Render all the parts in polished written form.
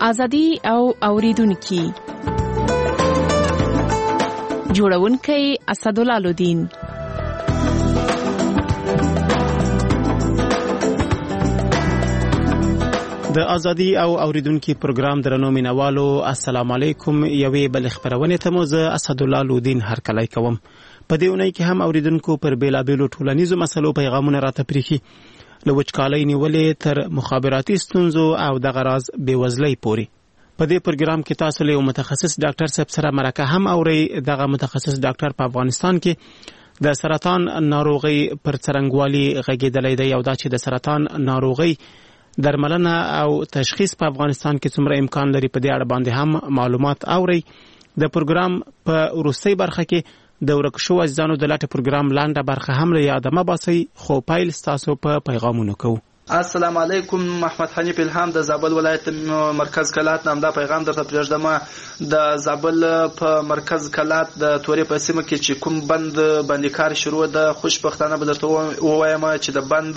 ازادي او اوریدونکو جوړونکي اسدالله الدین. د ازادي او اوریدونکو پروګرام درنو مینوالو السلام علیکم. یوې بل خبرونه ته مو زه اسدالله الدین هرکلی کوم. په دې اونۍ کې هم اوریدونکو پر بیلابیلو ټولنیزو مسلو پیغامونه راته پریخي، له وچکالۍ نیولې تر مخابراتي ستونزو او د غراض بیوزلۍ پورې. په دې پروګرام کې تاسو له متخصص ډاکټر صاحب سره مرکه هم اورئ. دغه متخصص ډاکټر په افغانستان کې د سرطان ناروغي پر څرنګوالي غږیدلی دی او دا چې د سرطان ناروغي درملنه او تشخیص په افغانستان کې څومره امکان لري، په دې اړه باندې هم معلومات اورئ. د پروګرام په وروستۍ برخه کې د ورکشو اجزانو د لاټه پروګرام لاندې برخه هم له یاده مباسي، خو پایل ستاسو په پیغامونو کوو. السلام علیکم. محمد حنیف الهام د زابل ولایت مرکز کلات نام دا پیغام درته پرېږدم. د زابل په مرکز کلات د تورې په سیمه کې چې کوم بند باندې کار شروع ده، خوشبختانه به درته ووایم چې د بند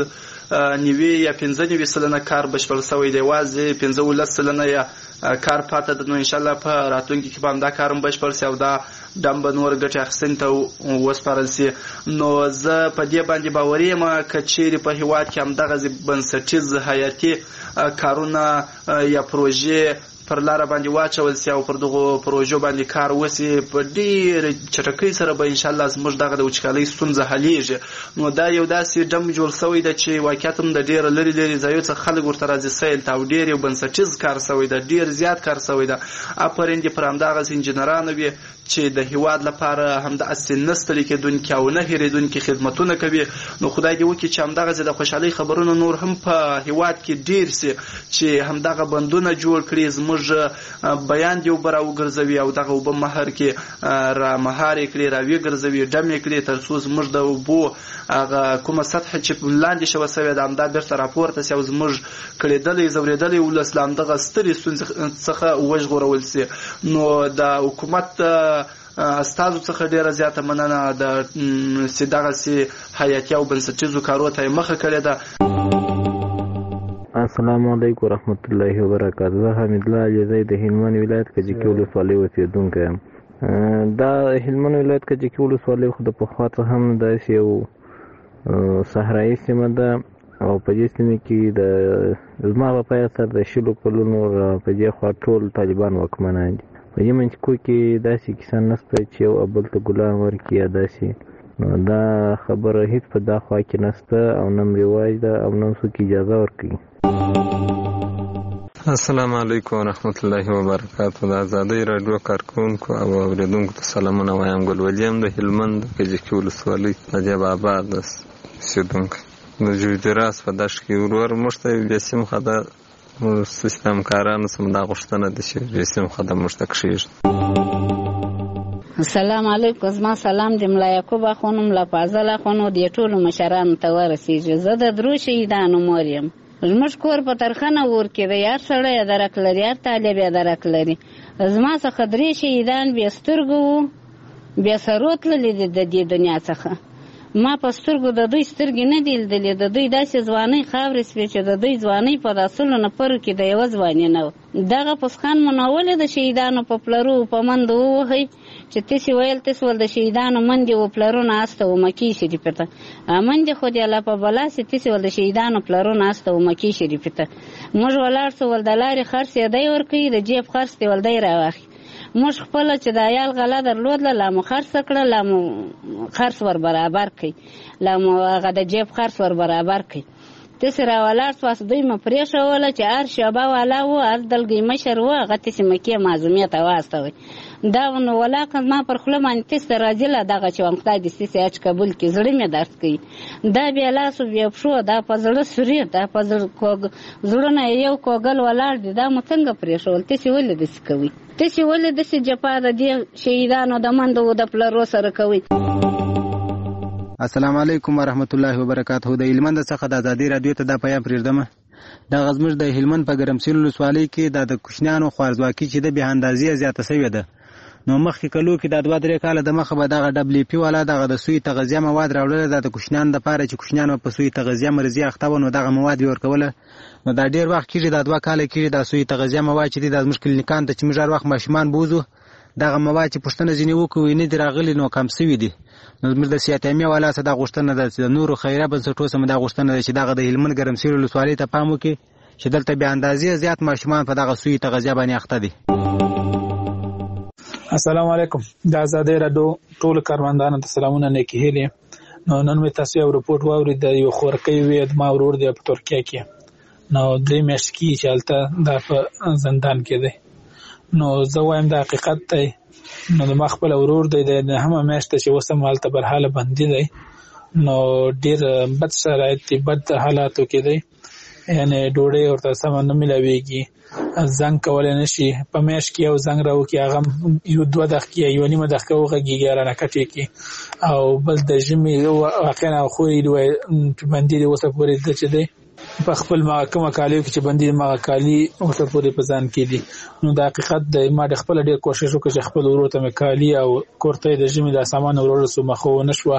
90 یا 95 سلنه کار بشپړ شوی دی، یوازې 15 سلنه یا کار پاته ده. نو ان شاء الله په راتلونکي کې به هم دا کارم بشپړ شي او دا دم به نور ګټې اخیستنې ته وسپارل شي. نو زه په دې باندې باوري یم که چیرې په هېواد کې همدغسې بنسټیز حیاتي کارونه یا پروژې پر لاره باندې واچول شي او پر دغو پروژو باندې کار وشي، په ډېر چټکۍ سره به انشاءالله زموږ دغه د وچکالۍ ستونزه حلیږي. نو دا یو داسې ډم جوړ شوی ده چې واقعیت هم د ډېره لرې لرې ځایو څخه خلک ورته راځي سیل ته، او ډېر یو بنسټیز کار شوی ده، ډېر زیات کار شوی ده. افرین دې پر همدغسې انجینرانو وي چې د هیواد لپاره همداسې نه ستړي کېدونکي او نه هېرېدونکي خدمتونه کوي. نو خدای دې وکړي چې همدغسې د خوشحالۍ خبرونه نور هم په هیواد کې ډېر شي، چې همدغه بندونه جوړ کړي، زموږ بیان دې اوبه راوګرځوي او دغه اوبه مهر کې را مهارې کړي، راویې ګرځوي، ډمې کړي، تر څو زموږ د اوبو هغه کومه سطحه چې لاندې شوه سوې ده همدا بېرته راپورته شي او زموږ کړېدلی زورېدلی ولس له همدغه سترې ستونزې څخه وژغورول شي. نو د حکومت استازو څخه ډیره زیاته مننه د دغسې حیاتي او بنسټیزو کارو ته یې مخه کړې ده. السلام علیکم ورحمت الله وبرکاته. زه حمید الله علیزی د هلمند ولایت کجکي ولسوالۍ اوسېدونکی یم. دا هلمند ولایت کجکي ولسوالۍ خو د پخوا څخه هم داسې یو صحرایي سیمه ده او په دې سیمه کې د زما په پای سره د 20 کلونو په دې خوا ټول طالبان واکمنان دي. په دې منځ کې داسې کیسه نشته چې یو بل ته ګلان ورکړي یا داسې، دا خبره هیڅ په دا خوا کې نشته او نه رواج ده او نه څوک اجازه ورکوي. السلام علیکم ورحمت الله وبرکاته. د ازادۍ راډیو کارکونکو او اوریدونکو ته سلامونه وایم. ګل ولیم د هلمند کجکي ولسوالۍ نجیب آباد اوسېدونکی. د جوجراس په دشت کې ورور موږ ته یو جسیم خده سیستم کارانو څخه دا غوښتنه ده چې جسیم خده موږ ته کښېږدي. السلام علیکم. زما سلام د ملا یعقوب اخوانو، ملا فاضل اخوانو، د ټولو مشرانو ته ورسېږي. زه د درو شهیدانو مور یم. زموږ کور په ترخنه ور کې دی، هر سړی یې درک لري، هر طالب یې درک لري. زما څخه 3 شهیدان بې سترګو وو، بې سرو تللي دي د دې دنیا څخه. ما په سترګو د دوی سترګې نه دي لیدلې. د دوی داسې ځوانۍ خاورې سوې چې د دوی ځوانۍ په 10 نفرو کې د یوه ځواني نه وه. دغه پسخان مو ناولې د شهیدانو په پلرو په منډو ووهئ چې تاسې ویل تاسې ول د شهیدانو منډې و پلرونه استه و مکې شریفې ته. منډې خو دې الله په بلا سي، تاسې ول د شهیدانو پلرونه استه و مکې شریفې ته. موږ ولاړ سو ول د لارې خرڅ یې دی ورکوي، د جیب خرڅ دې ول دی راواخي. موږ خپله چې د عیال غله درلودله لا مو خرڅه کړه، لا مو خرڅ ور برابر کړئ، لا مو هغه د جیب خرڅ ور برابر کړئ. تاسې راولاړ سواست، دوی مو پرېښوله چې هر شعبه والا و، هر دلګۍ مشر و، هغه تاسې مکې معظومې ته واستوئ. دا نو ولاکه ما پر خوله باندې تاسې ته راځي له دغه چې وم خدای دې ستاسې حج قبول کړي. زړه مې درد کوي. دا بیا لاسو بیا پښو، دا په زړه سوري، دا په زړونه یو کوګل ولاړ دي. دا مو څنګه پرېښول؟ تاسې ولې داسې کوئ؟ تاسې ولې داسې جفا د دې شهیدانو د منډو د پلرو سره کوئ؟ السلام علیکم ورحمت الله وبرکاته. د هلمند څخه د ازادۍ راډیو ته دا پیغام پرېږدم. دغه زموږ د هلمند په ګرمسیر ولسوالۍ کې د کوچنیانو خوارځواکي چې د بې اندازې زیاته شوې ده. نو مخکې کلو کې د 2-3 کاله د مخه به دغه WP والا دغه د سوی تغذیه مواد راوړل د کوچنیانو لپاره چې کوچنیان په سوی تغذیه مرضی اخته و، نو دغه مواد ورکوله. نو دا ډېر وخت کېږي، دا 2 کاله کېږي دا سوی تغذیه مواد چې دي دا زموږ کلینیکان ته چې موږ هر وخت ماشومان بوځو دغه مواد چې پوښتنه ځینې وکړو نه دي راغلي نو کم سوي دي. نو زموږ د صحت عامې والا څخه دا غوښتنه ده چې د نورو خیریه بنسټونو څخه دا غوښتنه ده چې دغه د هلمند ګرمسیر ولسوالۍ ته پام وکړي چې دلته بې اندازې زیات ماشومان په دغه سوی تغذیه باندې اخته دي. السلام علیکم. د آزادۍ راډیو ټول کاروندانو ته سلامونه نیکې هیلې. نو نن مې تاسو یو رپورټ واورید د یو خورکۍ وې ما ورور دی په ترکیه کې، نو 3 میاشتې کېږي چې هلته دا په زندان کې دی. نو زه وایم دا حقیقت دی. نو د ما خپل ورور دی د همه میاشته چې اوس هم هلته برحاله بندي دی، نو ډېر بد شرایط دي، بد حالاتو کې دی، یعنې ډوډۍ ورته سمه نه میلاویږي، زنګ کولی نه شي، په میاشت کې یو زنګ راوکړي هغه 2 دقیقې یا 1.5 دقیقه وغږېږي رانه کټې کې، او بل د ژمي واقعا خورې بندي دی اوسه پورې ده چې دی په خپل کومه کالیو کې چې بندي مغه کالي اوسه پورې په ځان کې دي. نو د حقیقت د ما د خپل ډېر کوشش وکړ چې خپل ورور ته مې کالي او کورته د ژمي د سامان ورسو مخه ونه شوه.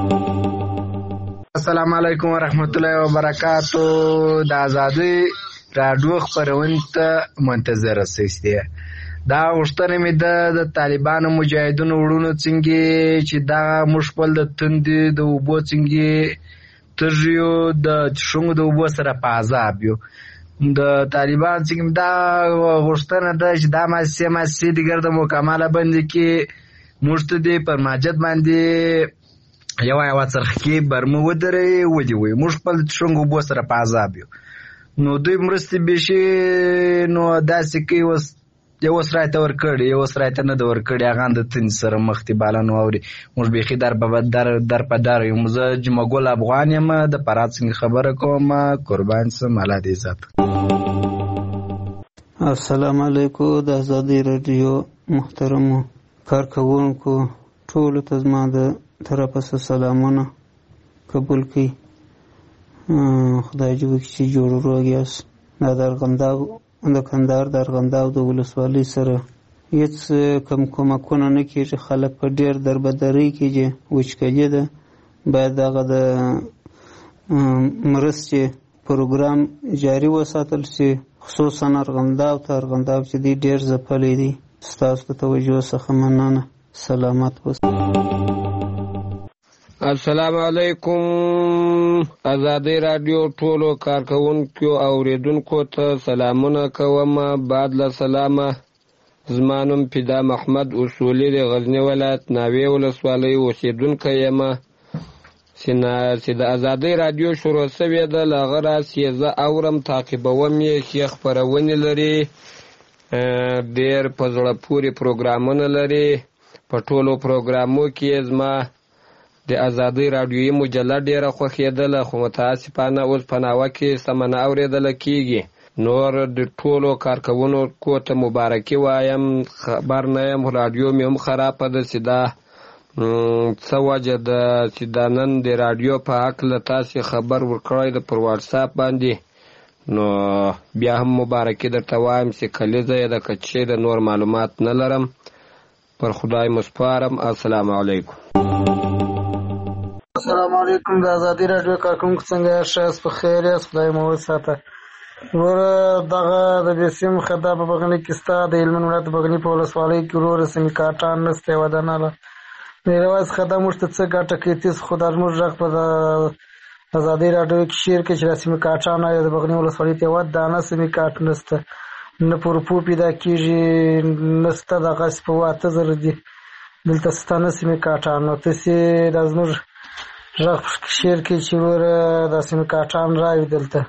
السلام علیکم ورحمت الله وبرکاتو. د آزادۍ راډیو خپرونې ته منتظر اوسئ. دا غوښتنه مې د طالبانو مجاهدینو وروڼو څنګه چې دا موږ خپل د تندې د اوبو څنګه ترجیو د شونګو د اوبو سره په عذاب یو د طالبان څنګه دا غوښتنه ده چې دا ماسي دیګر د مکمله باندې کې موږ ته دی پر ماجد باندې یو څرخکې برمه ودرې ودی وي موږ خپل شونګو اوبو سره په عذاب یو. نو دوی مرستې بشي نو داسې کوي اوس یو سرایته ورکړي یو سرایته نه د ورکړي هغه د تن سره مختي بالانو اوري موږ بيخي در په در یم. زه جمعګل افغان یم د پرات څنګه خبره کوم. قربان سم الله دې عزت. السلام علیکم. د آزادۍ راډیو محترمو کارکوونکو ټولو ته زما د طرفه سلامونه قبول کړئ. خدای دې وکړي چې جوړ روغ یاست. دا د کندهار د ارغنداو د ولسوالۍ سره هېڅ کم کومکونه نه کېږي. خلک په ډېر دربدرۍ کېږي، وچکلي ده. باید دغه د مرستې پروګرام جاري وساتل شي، خصوصا ارغنداو چې دی ډېر ځپلی دی. ستاسو د توجه څخه مننه. سلامت اوسئ. السلام علیکم. آزادۍ راډیو ټولو کارکوونکو او اوریدونکو ته سلامونه کوم. بعد له سلامه زما نوم فدا محمد اصولي د غزني ولایت ناوې ولسوالۍ اوسېدونکی یم. چې د آزادۍ راډیو شروع شوې ده له هغه راځي زه اورم تعقیبوم یې چې خپرونې لري، ډېر په زړه پورې پروګرامونه لري. په ټولو پروګرامو کې زما د آزادۍ راډیویي مجله ډېره خوښېدله، خو متاسفانه اوس په ناوه کې سمه نه اورېدله کېږي. نور د ټولو کارکوونکو ته مبارکي وایم. خبر نه یم راډیو مې هم خرابه ده چې دا څه وجه ده چې دا نن د راډیو په هکله تاسې خبر ورکړی ده پر واټساپ باندې. نو بیا هم مبارکي درته وایم چې کلیزه یې ده که چې د نور معلومات نه لرم. پر خدای مسپارم. السلام علیکم. السلام علیکم. د آزادۍ راډیو کارکوونکو څنګه یاست؟ په خیر یاست؟ خدای مو وساته. وروره دغه د بسیم خدا په بغنی کې ستا د هلمند ولایت بغنی په ولسوالۍ کې وروره سیمې کاټان نسته یوه دانه له رواز خدا موږ ته څه ګټه کوي تیز خو دا زموږ غږ په آزادۍ راډیو کې شیر کې چې دا سیمې کاټان د بغنی ولسوالۍ ته یوه دانه سیمې کاټ نسته، نه پورپو پیدا کېږي، نسته دغه په 8000 دي دلته سته نه سیمې کاټان. نو تاسې دا زموږ غږ شیر کې چې وروره دا سیمې کاټان راوي دلته.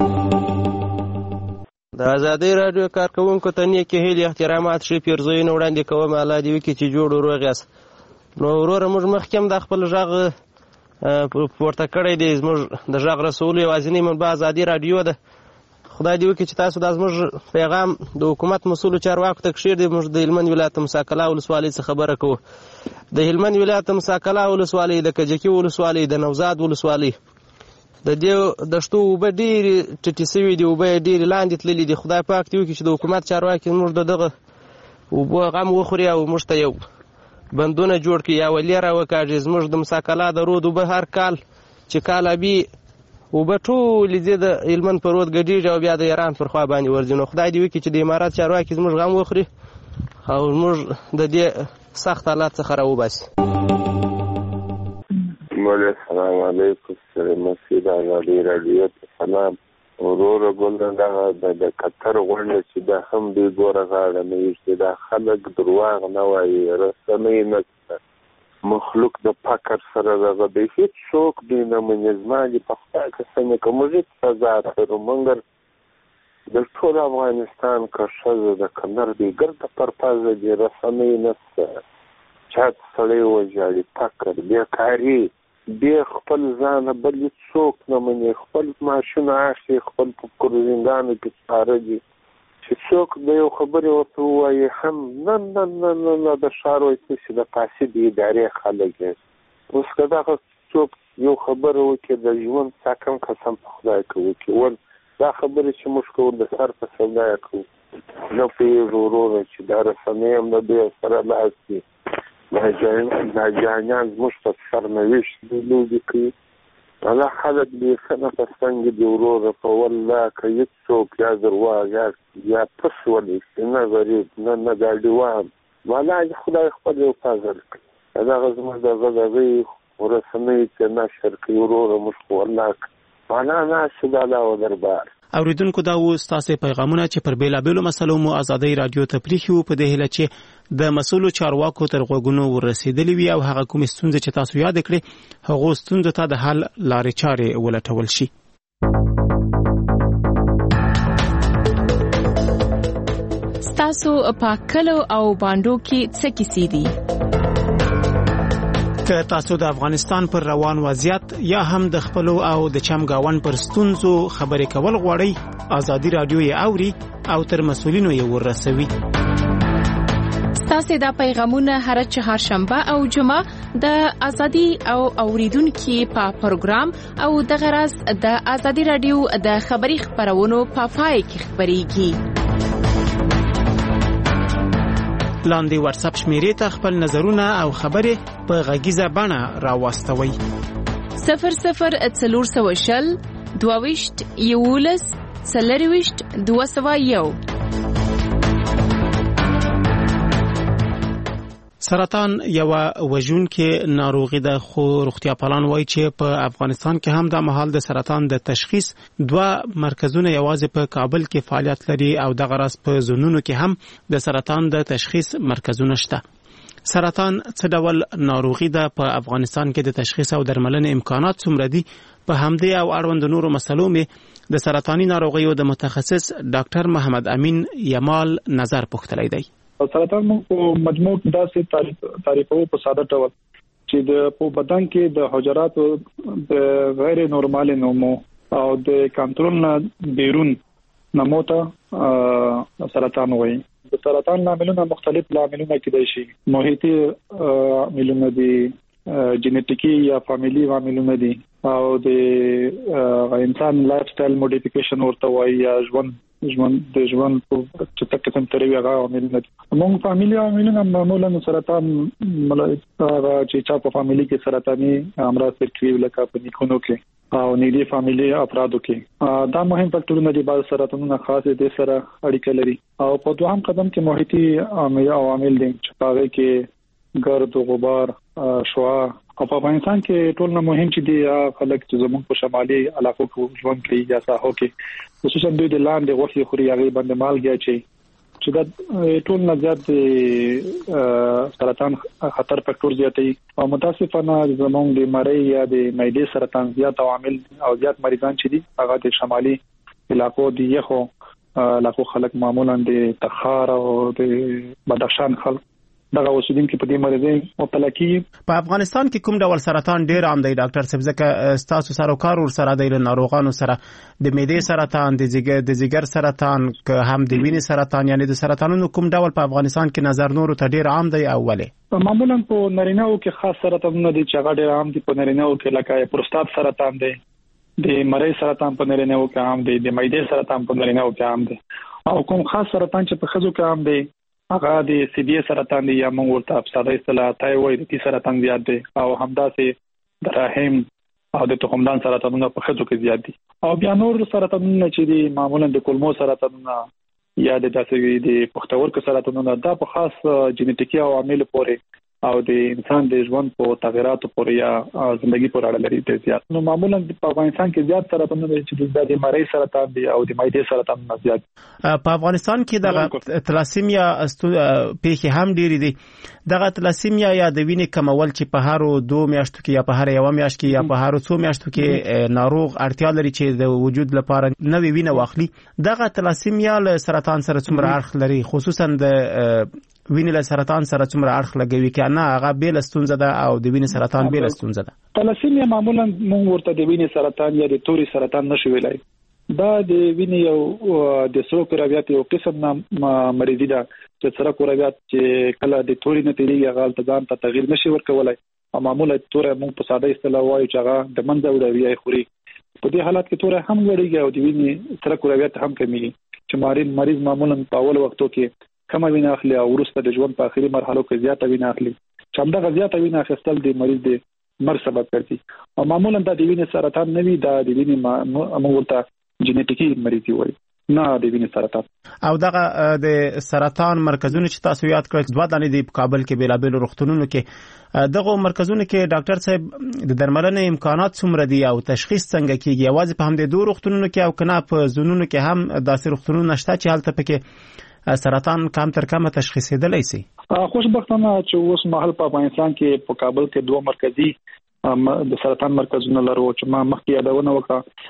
د آزادۍ راډیو کارکوونکو ته نیکې هیلې احترامات ښې پیرزویونه وړاندې کوم. الله دې وکړي چې جوړ روغ یاست. نو وروره موږ مخکې هم دا خپل غږ پورته کړی دی. زموږ د غږ رسولو یوازینۍ منبع آزادۍ راډیو ده. خدای دې وکړي چې تاسو دا زموږ پیغام د حکومت مسؤلو چارواکو ته کښېږدئ. موږ د هلمند ولایت موسی کلا ولسوالۍ څخه خبره کوو. د هلمند ولایت موسی کلا ولسوالۍ، د کجکي ولسوالۍ، د نوزاد ولسوالۍ د دې دښتو اوبه ډېرې ټیټې سوي دي، اوبه یې ډېرې لاندې تللي دي. خدای پاک دې وکړي چې د حکومت چارواکي موږ د دغه اوبو غم وخوري او موږ ته یو بندونه جوړ کړي یا ولې راوکاږي. زموږ د موسی کلا د رود اوبه هر کال چې کال ابي اوبه ټولې ځې د هلمند په رود ګډېږي او بیا د ایران پر خوا باندې ورځي. نو خدای دې وکړي چې د امارات چارواکي زموږ غم وخوري او موږ د دې سخت حالات څخه راوباسي. السلام علیکم سره مسجد آزادی رادیو ته سلام. وروره ګل دغه د قطر غونډه چې دا هم دوی ګوره غاړه نه ویشتي، دا خلک درواغ نه وایي، رسنۍ نه شته، مخلوق د فقر سره دغه دی، هېڅ څوک دوی نه مني. زما دې په خدای قسم که موږ هېڅ سزا اخلو، مګر د ټول افغانستان که ښځه د کنر دی ګرده پرپزه دي، رسنۍ نه شته، چا سړی وژاړي، فقر، بېکاري، بیا خپل ځانه بل څوک نه مني، خپل معاشونه اخلي، خپل په کروزینګانو کې سپاره دي چې څوک د یو خبرې ورته ووایي هم نه نه نه نه نه د ښار وایي چې د فاسد ادارې خلک یې. اوس که دغه څوک یو خبره وکړي د ژوند ساکم قسم په خدای که وکړي، ول دا خبرې چې موږ کوو د سر په سودا یې کوو، نه پوهېږو وروره چې دا رسنۍ هم د دوی سره لاس دي، دا جانیان زموږ په سرنوشت لوبې کوي. هغه خلک بیخنه په څنګ دي وروره، په والله که هېڅ څوک یا درواغ یا پس ولېږي، نه غریب نه ګاډیوان، والله خدای خپل یو فضل کوي. دغه زموږ دغه رسنۍ چې نشر کوي وروره، موږ خو والله معنا ناشې د الله و دربار. اوریدونکو دا و ستاسو پیغامونه چې پر بیلابیلو مسلو مو آزادۍ رادیو ته پریښي وو، په دې هیله چې د مسؤلو چارواکو تر غوږونو ورسېدلې وي او هغه کومې ستونزې چې تاسو یاد کړې هغو ستونزو ته د حل لارې چارې ولټول شي. ستاسو په کلو او باندو کې څه کیسې دي؟ که تاسو د افغانستان پر روان وضعیت یا هم د خپلو او د چمګاون پر ستونزو خبرې کول غواړئ، آزادي رادیو یې اوري او تر مسؤلینو یې ورسوي. ستاسو دا پیغامونه هر چهارشنبه او جمعه د آزادي او اوریدونکو په پروګرام او د غرض د آزادي رادیو د خبري خبرونو په پای کې خبريږي. لاندې واتس اپ شمیرې ته خپل نظرونه او خبرې په غږیزه بڼه راوستوئ. 0040 22 11 40 201. سرطان یو وژونکې ناروغي ده، خو روغتیا پالان وایي چې په افغانستان کې هم د مهال د سرطان د تشخیص 2 مرکزونه یوازې په کابل کې فعالیت لري او د غرض په زونونو کې هم د سرطان د تشخیص مرکزونه شته. سرطان څه ډول ناروغي ده؟ په افغانستان کې د تشخیص او درملنې امکانات څومره دي؟ په همدې او اړوند نورو مسلو مې د سرطاني ناروغیو د متخصص ډاکټر محمد امین یمال نظر پوښتلی دی. سرطان موږ په مجموع داسې تعریفو په ساده ډول چې د په بدن کې د حجراتو د غیر نورمال نمو او د کنټرول نه بیرون نمو ته سرطان وایي. د سرطان عاملونه مختلف عاملونه کېدای شي، محیطي عاملونه دي، جینټیکي یا فامیلی عاملونه دي، او د انسان لایف سټایل موډیفیکیشن ورته وایي یا ژوند په چې تکتم ترې هغه عاملونه دي. موږ فامیلی عاملونه معمولا سرطان چې چا په فامیلی کې سرطاني امراض ترکیب لکه په نیکونو کې او نږدې فامیلی افرادو کې دا مهم فاکټورونه دي. بعض سرطانونه خاص دي سره اړیکه لري. او په دوهم قدم کې محیطي عوامل دي چې هغه کې ګرد او غبار، شعاع، او په افغانستان کې ټول نه مهم چې دي خلک چې زموږ په شمالي علاقو کې ژوند کوي یا ساحو کې، خصوصا دوی د لاندې غوښې خوري، هغه باندې مالګه چې دا ټول نه زیات سرطان خطر فاکټور زیاتوي. او متاسفانه زموږ د مری یا د معدې سرطان زیات عوامل او زیات مریضان چې دي هغه د شمالي علاقو دي، یخو علاقو خلک معمولا د تخار او د بدخشان خلک دغه اوسیدونکو په دې مرض مبتلا کیږي. په افغانستان کې کوم ډول سرطان ډیر عام دی ډاکټر صاحب؟ ځکه تاسو سره کار ور سره دی له ناروغانو سره، د معدې سرطان، د ځیګر سرطان، که هم د وینې سرطان، یعنی د سرطانونو کوم ډول په افغانستان کې نظر نورو ته ډیر عام دی او ولې؟ معمولا په نارینه‌و کې خاص سرطانونه دي چې هغه ډیر عام دي. په نارینه‌و کې لکه پروستات سرطان دی، د مری سرطان په نارینه‌و کې عام دی، د معدې سرطان په نارینه‌و کې عام دی، او کوم خاص سرطان چې په ښځو کې عام دی هغه د سی بی سرطان دی یا موږ ورته په ساده اصطلاح تایرویډ سرطان زیات دی، او همداسې د رحم او د تخمدان سرطانونه په ښځو کې زیات دي. او بیا نور سرطانونه چې دي معمولا د کولمو سرطانونه یا د داسې د پښتورګو سرطانونه دا په خاص جینیټیکي عوامل پورې او د انسان د ژوند په تغیراتو پورې یا ژوندۍ پورې اړه لري د زیات. نو معمولا په افغانستان کې زیات سرطانونه چې د مری سرطان دي او د معدې سرطان زیات. په افغانستان کې د تلاسیمیا پیښې هم ډېری دي. دغه تلاسیمیا یا د وینې کمول چې په هر 2 میاشتو کې یا په هر 1 میاشت کې یا په هر 2 میاشتو کې ناروغ اړتیا لري چې د وجود لپاره نوې وینه واخلي. دغه تلاسیمیا له سرطان سره څومره اړخ لري، خصوصا د وینې له سرطان سره څومره اړخ لګوي کې نه هغه بیل ستونزه ده او د وینې سرطان بیل ستونزه ده؟ تلاسیمیا معمولا موږ ورته د وینې سرطان یا د توري سرطان نشو ویلای. دا د وینې یو د سرو کرویات یو قسم مریضي ده چې سره کرویات چې کله د توري نه تیریږي هغه ځان ته تغییر نشي ورکولای. معمولا تور موږ په ساده اصطلاح وایو چې هغه د منځه وړي خوري. په دې حالت کې تور هم لوړیږي او د وینې سره کرویات هم کمیږي چې مریض معمولا په اول وختو کې کم وینه اخلي او وروسته د ژوند په اخري مرحلو کې زیاته وینه اخلي چې همدغه زیاته وینه اخیستل د مریض د مرګ سبب ګرځي. او معمولا د وینې سرطان نه وي، د وینې امورته جینیټیکي مریضي وایي نه د وینې سرطان. او دغه د سرطان مرکزونه چې تاسو یاد کړل 2 دانې د کابل کې بیلابل روغتونونو کې دغه مرکزونو کې ډاکټر صاحب د درملنې امکانات څومره دي او تشخیص څنګه کیږي؟ یوازې په هم د 2 روغتونونو کې او کنه په زونونو کې هم داسې روغتونونه شته چې هلته پکې سرطان کم تر کمه تشخیصېدلی شي؟ خوشبختانه چې اوس مهال په افغانستان کې په کابل کې 2 مرکزي د سرطان مرکزونه لرو چې ما مخکې یادونه وکړه.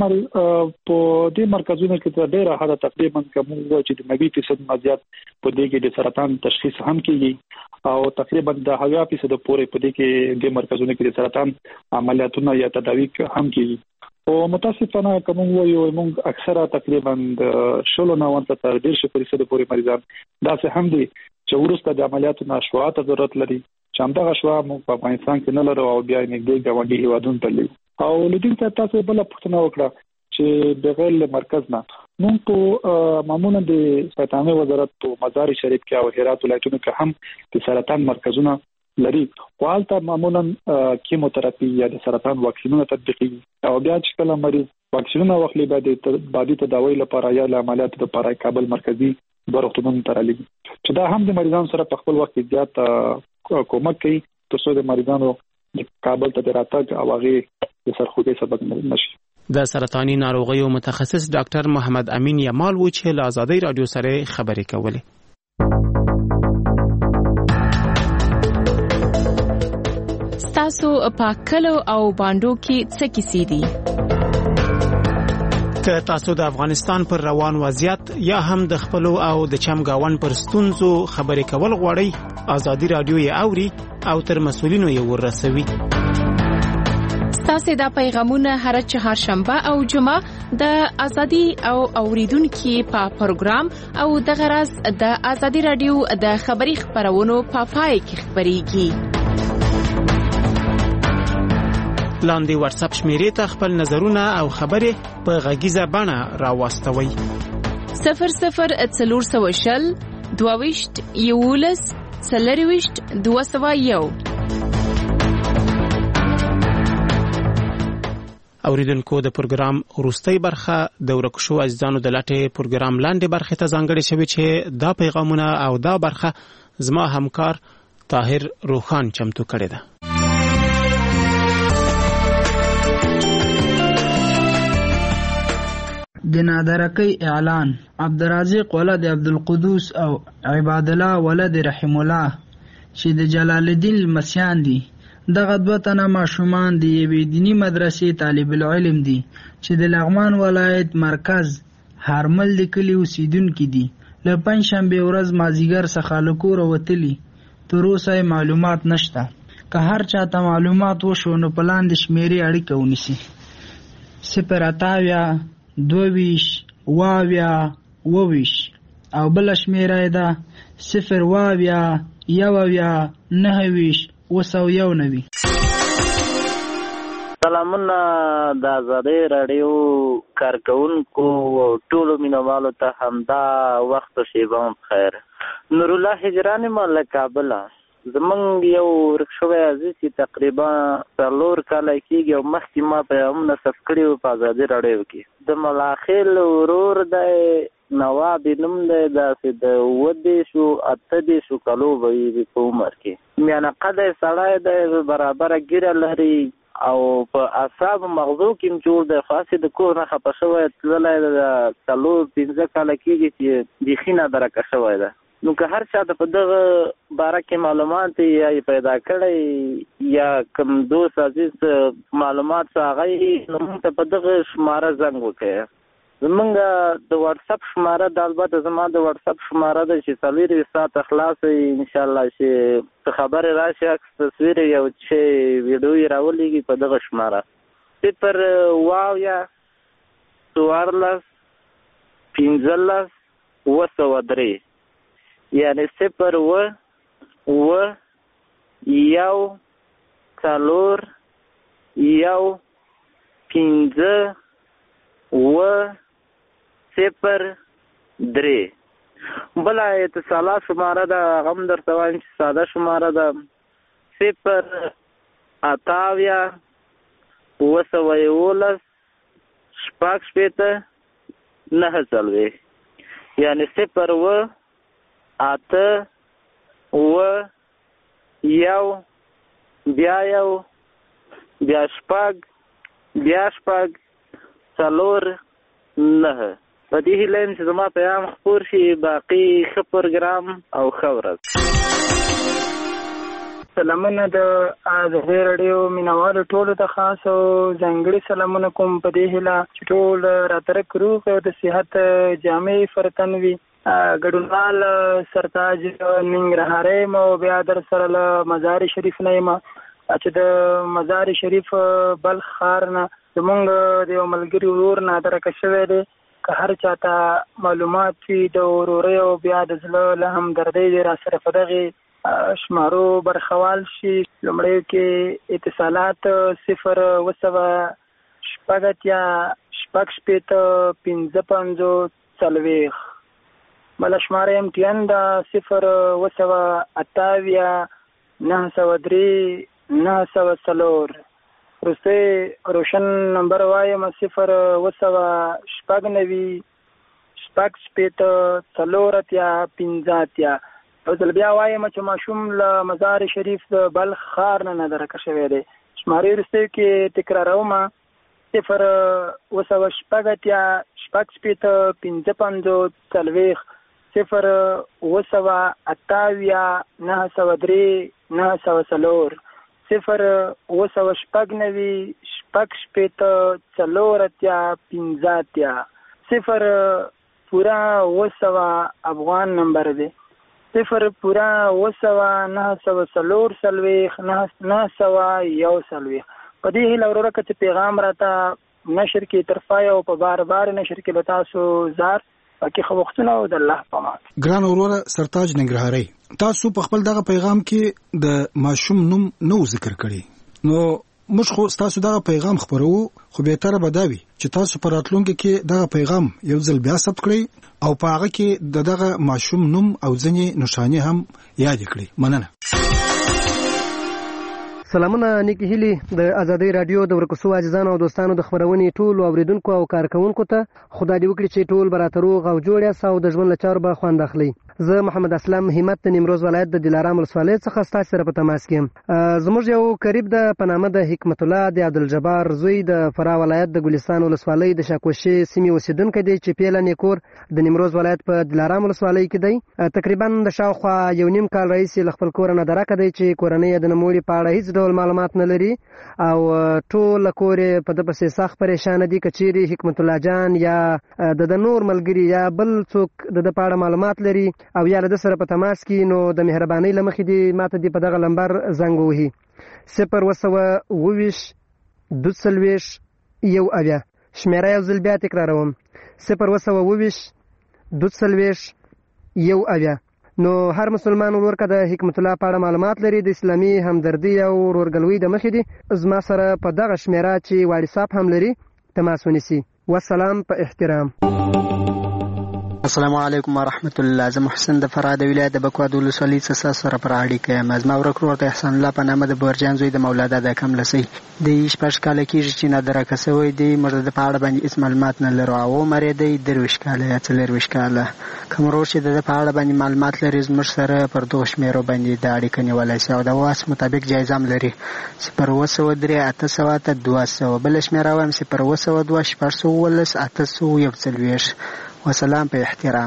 په دې مرکزونو کې ډېره حد تقریبا کوم چې د 90% زیات په دې کې د سرطان تشخیص هم کیږي او تقریبا د 10% پورې په دې کې د مرکزونو کې د سرطان عملیاتونه یا تداوی هم کیږي. او متاسفانه کوم وایو موږ اکثره تقریبا د 90 تر 100% پورې مریضان داسې هم دي چې ورسته د عملیاتو نشوات ضرورت لري چې همدغه شوا موږ په افغانستان کې نه لرو او بیا نږدې ګاونډي هیوادونو ته لرو. او لدین ته تاسو بل پوښتنه وکړه چې بغیر مرکز نه موږ په معمولا د سرطان وزارت په مزار شریف کې او هرات ولایتونو کې هم د سرطان مرکزونه لري. والته معمولا کیموتراپي یا د سرطان واکسینونه تطبیقي او بیا چې کله مریض واکسینونه واخلي بعد تداوی لپاره یا عملیات لپاره کابل مرکزي روغتونونو ته راځي چې دا هم د مریضانو سره په خپل وخت زیات کومک کوي ترڅو د مریضانو د کابل ته راتګ او هغه د سرخوږي سبب نشي. د سرطاني ناروغیو متخصص ډاکټر محمد امین یمال و چې له آزادۍ رادیو سره خبرې کولې. تاسو په کلو او باندو کې څه کیسې دي؟ که تاسو د افغانستان پر روان وضعیت یا هم د خپل او د چمګاون پر ستونزو خبرې کول غواړئ، آزادۍ رادیو یې اوري او تر مسؤلینو یې ورسوي. تاسو دا پیغامونه هر چهارشنبه او جمعه د ازادي او اوریدونکو په پروګرام او د غرض د آزادۍ رادیو د خبري خبرونو په پای کې خبريږي. لاندې واتس اپ شمیرې ته خپل نظرونه او خبرې په غږیزه بڼه راوستوي. 0040 22 11 40 201. اوریدونکو د پروګرام وروستۍ برخه د ورکشو عزیزانو د لاټه پروګرام لاندې برخه ته ځانګړې شوی چې دا پیغامونه او دا برخه زما همکار طاهر روخان چمتو کړی ده. د نادرکی اعلان عبدالرزاق ولد عبدالقدوس او عباد الله ولد رحم الله چې د جلال الدین المسیان دي. دغه 2 تنه ماشومان د یوې دینی مدرسې طالب العلم دي چې د لغمان ولایت مرکز هرمل د کلی اوسیدونکو دي. له پنځشنبه ورځ مازیګر څخه له کوره وتلي، تر اوسه معلومات نشته. که هر چاته معلومات وشو نو په لاندې شمیرې اړیکه ونیسي: 0 22 22 او بل شمیره ده 0 21 9 سلامونه د آزادۍ رادیو کارکونکو ټولو مینوالو ته همدا وخت شیبه خیر. نور الله هجران مال کابل. زمونږ یو ورک شوی عزیز چې تقریبا 4 کاله کېږي او مخکې ما پیغام نصب کړی و په ازادي راډیو کې. د ملاخیل ورور دی نواب نوم دی، داسې د 28 کالو به وي په عمر کې. میانه قده سړی دی، برابره ګیره لري او په اعصاب مغزو کې جوړ دی. خاصې د کور نه خفه شوی تللی د 4-5 کاله کېږي چې بیخي نادرکه شوی ده. نو که هر چا ته په دغه باره کې معلومات یا پیدا کړی یا کوم دوست عزیز معلومات څه هغه نو موږ ته په دغه شماره زنګ وکړئ. زمونږ د واتساپ شماره د البته زما د واتساپ شماره ده چې 24 ساعته خلاص انشاءالله چې څه خبرې راشي عکس تصویر یو چې ویډیو راولېږي په دغه شماره 0 14 15 203 یعنی 0 1 1 4 1 15 0 3. بله اتصالات شماره ده هغه هم درته وایم چې ساده شماره ده 0 28 211 شپږ 9 یعنی 0 8 و 1 بیا 1 بیا شپږ بیا شپږ 4 9. په دې هیله چې زما پیغام خپور شي. باقي ښه پروګرام او ښه ورځ. سلامونه د ازادي راډیو مینوالو ټولو ته خاص او ځانګړي سلامونه کوم په دې هیله چې ټول راترک روغ او د صحت جامې فرتن وي. ګډونوال سرتاج ننګرهاري مو بیا در سره له مزار شریف نه یم چې د مزار شریف بلخ ښار نه زمونږ د یو ملګري ورور نادرکه شوی دی. که هر چاته معلومات وي د ورورۍ او بیا د زړه له همدردۍ دی را سره په دغې شمارو برخوال شي. لومړی کې اتصالات 0 شپږ 55 40. بله شماره MTN ده 0 28 903 904. وروستی روشن نمبر وایم 0 شپږ 90 شپږ 4 15. او ځل بیا وایم چې ماشوم له مزار شریف د بلخ ښار نه نادرکه شوی دی. شمارې وروستیو کې تکراروم 0 شپږ 55 40 0 28 903 904 0 شپږ 90 شپږ 4 15. 0 پورا 200 افغان نمبر دی. 0 پورا 200 904 901. په دې هیله وروره که چې پیغام راته نشر کې طرفای او په بار بار نشر کې به تاسو زار پکې خو وختونه او د الله په امان. ګران وروره سرتاج ننګرهاري، تاسو په خپل دغه پیغام کې د ماشوم نوم نو ذکر کړی، نو موږ خو تاسو دغه پیغام خبرو خو به تر بداوي چې تاسو پر راتلونکي کې دغه پیغام یو ځل بیا ثبت کړئ او په هغه کې دغه ماشوم نوم او ځینې نشانې هم یاد کړئ. مننه. سلامونه نیکی هیلی د ازادي رادیو د ورکوسو عزیزانو او دوستانو د خبرونې ټول اوریدونکو او کارکونکو ته خدای دې وکړي چې ټول براتروغ او جوړ یاست او د ژوند له چارو به خوند اخلي. زه محمد اسلام همت د نیمروز ولایت د دلارام ولسوالۍ څخه ستاسو سره په تماس کې یم. زموږ یو قریب د پنامه د حکمت الله د عبدالجبار زوی د فراه ولایت د ګلستان ولسوالۍ د شاکوشي سیمې اوسیدونکی دی چې پیله نیکور د نیمروز ولایت په دلارام ولسوالۍ کې دی. تقریبا د شاوخوا 1.5 کال راهیسې له خپل کور نه درکه دی چې کورنۍ د نوموړي په اړه هیڅ ډول معلومات نه لري او ټول کور په د پسې سخت پریشان دي. کچيري حکمت الله جان یا د نور ملګری یا بل څوک د پاړه معلومات لري او یا د سره په تماس کې، نو د مهرباني لمخې دی ماته دی په دغه لمبر زنګ وهي 0 22 یو اویا. شمیره یو ځل بیا تکراروم 0 22 یو اویا. نو هر مسلمان ورکه د حکمت الله په اړه معلومات لري د اسلامي همدردي او ورورګلوي د مخې دی زما سره په دغه شمیره چې واتساپ هم لري تماس ونیسي. والسلام په احترام. السلام علیکم ورحمت الله. زه محسن د فراه د ولایت د بکواد ولسوالۍ څخه سره پر اړیکه یم. زما ورک ورور د احسان الله په نامه د بورجان زوی د مولا دادا کملسی د 16 کاله کېږي چې نادرکه شوی دی. موږ د په اړه باندې هېڅ معلومات نه لرو. او عمر یې دی 23 کاله یا 24 کاله. کوم ورور چې د په اړه باندې معلومات لري زموږ سره پر دغو شمېرو باندې د اړیکه نیولی شي او د واس مطابق جایزه هم لري 0 803 200. بله شمېره وایم 0 200 841. وسلام په احترام.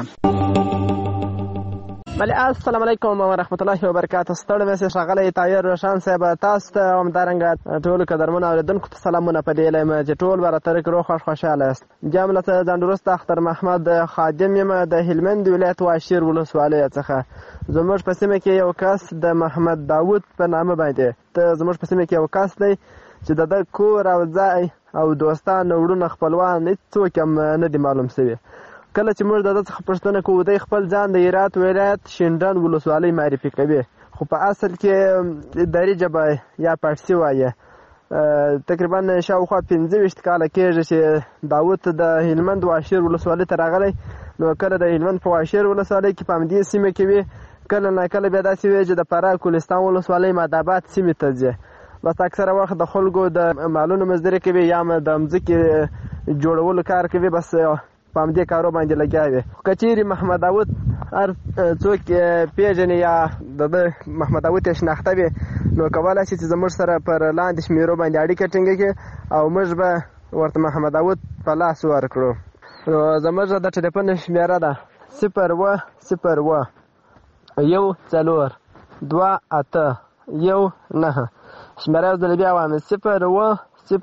بله السلام علیکم ورحمت الله وبرکاته. ستړی مې ښاغلی طاهر روشن صاحب تاسو ته همدارنګه ټولو قدرمنو اورېدونکو ته سلامونه په دې یم چې ټول به راته روغ خوښ خوشحاله یاست. بیا هم له ځان وروسته اختر محمد خادم یم د هلمند ولایت واشیر ولسوالۍ څخه. زموږ په سیمه کې یو کس د محمد داود په نامه باندې زموږ په سیمه کې یو کس دی چې د ده کور او ځای او دوستان وروڼه خپلوان هېڅوک هم نه دي معلوم شوي. کله چې موږ د ده څخه پوښتنه کوو دی خپل ځان د هرات ولایت شینډنډ ولسوالۍ معرفي کوي، خو په اصل کې دري ژبه یا پارسي وایي. تقریبا شاوخوا 25 کاله کېږي چې داود د هلمند واشیر ولسوالۍ ته راغلی. نو کله د هلمند په واشیر ولسوالۍ کې په همدې سیمه کې وي، کله ناکله بیا داسې وي چې د فراه کولستان ولسوالۍ مادآباد سیمې ته ځي. بس اکثره وخت د خلکو د مالونو مزدوري کوي یا د مځکې جوړولو کار کوي، بس په همدې کارو باندې لګیا وي. که چیرې محمد داود هر څوک پیژني یا د محمد داود یې شناخته وي نو کولی شي چې زموږ سره پر لاندې شمېرو باندې اړیکه ټینګه کړي او موږ به ورته محمد داود په لاس ورکړو. نو زموږ د ټلیفون شمېره ده 0 0 1 4 2 8 1 9. شمېره یو ځل بیا وایم 0 1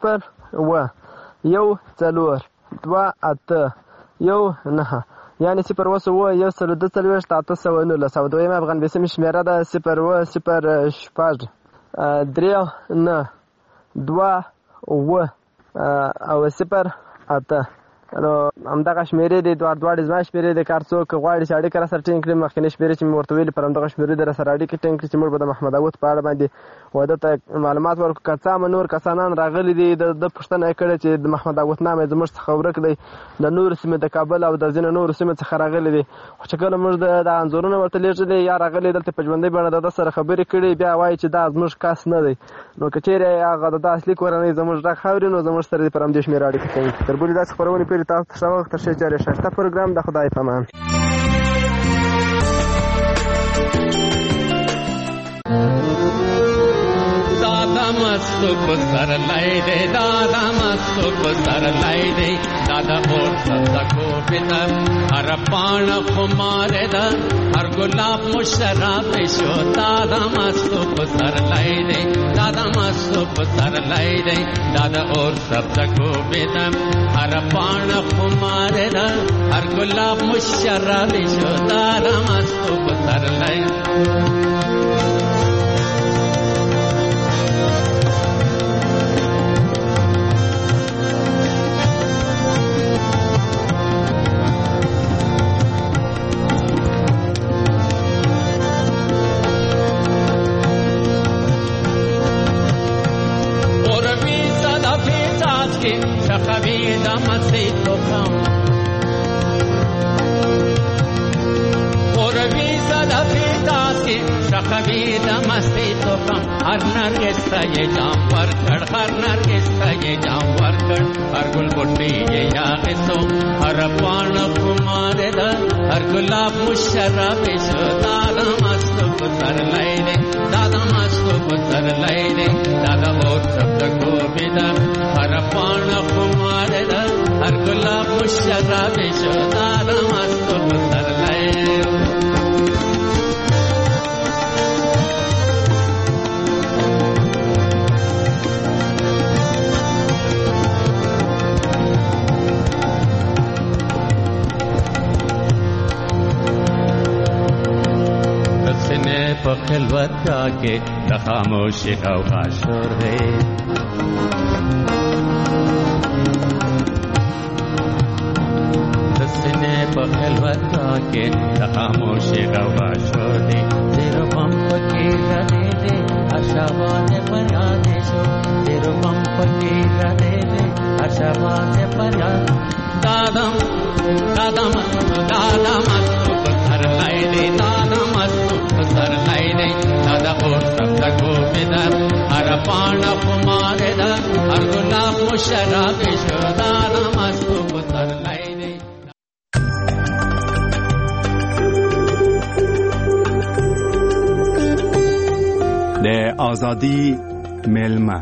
0 1 4 2 8 1 9. یعنې 0 1 1 4 8 19. او دویمه افغان بیسیم شمېره ده 0 0 6 3 9 2 و او 0 8. نو همدغه شمېرې دي دواړې زما شمېرې دي. کار څوک غواړي چې اړیکه راسره ټینګ کړي مخکینۍ شمېرې چې مې ورته ویلي پر همدغه شمېرې دي راسره اړیکې ټینګ کړي چې موږ به د محمد داود په اړه باندې واده ته معلومات ورکړو. که څه هم نور کسانان راغلي دي د پوښتنه یې کړې چې د محمد داود نام یې زموږ څخه ورک دی، د نورو سیمې د کابل او د ځینو نورو سیمې څخه راغلي دي. خو چې کله موږ د انځورونه ورته لیږلي یا راغلي دلته په ژوندۍ بڼه د ده سره خبرې کړي بیا وایي چې دا زموږ کس نه دی. نو که چیرې هغه د ده اصلي کورنۍ زموږ غږ اوري نو زموږ سره دې پر همدې شمېره اړیکه کوي. تر بلې داسې خپرونې پورې تاسو ته ښه وخت. تر ښې جارې ښایسته پروګرام د خدای په امان. दादा मस्त सर लाई दे दादा मस्त सर लाई दे दादा और सको पिता हर पाण खुमारे दा हर गुलाब मुशराब शो दादा मस्त सर लाई दे दादा मस्त सर लाई दे दादा और सको पिता हर पाण खुमारे दा हर गुलाब मुशराब शो दादा मस्त सर लाई شخبید مستی تو کم قربی صدفی داس کی شخبید مستی تو کم هر نرگس تا یہ جام پر کڑ ہر نرگس تا یہ جام پر کڑ ہر گل بٹی یہ یاغسو ہر پان کمار دا ہر گلاب مشرب شو دادا مستو پتر لائے دے دادا مستو پتر لائے دے دادا اور سب کو بیدا ہر پان کمار دا ہر گلاب مشرب شو دادا مستو پتر لائے خلوت کا کے خاموشی کا شور ہے دسنے پر خلوت کا کے خاموشی کا شور ہے تیرو پمپ کی رہے دے اشواز پر یادے شو تیرو پمپ کی رہے دے اشواز پر یاد دادم پسر لایدی دادم پسر لایدی دادا اور سب تکو بدر هر پانا خماره در هر گلاب مشراب شو دادم پسر لایدی. د آزادی میلمه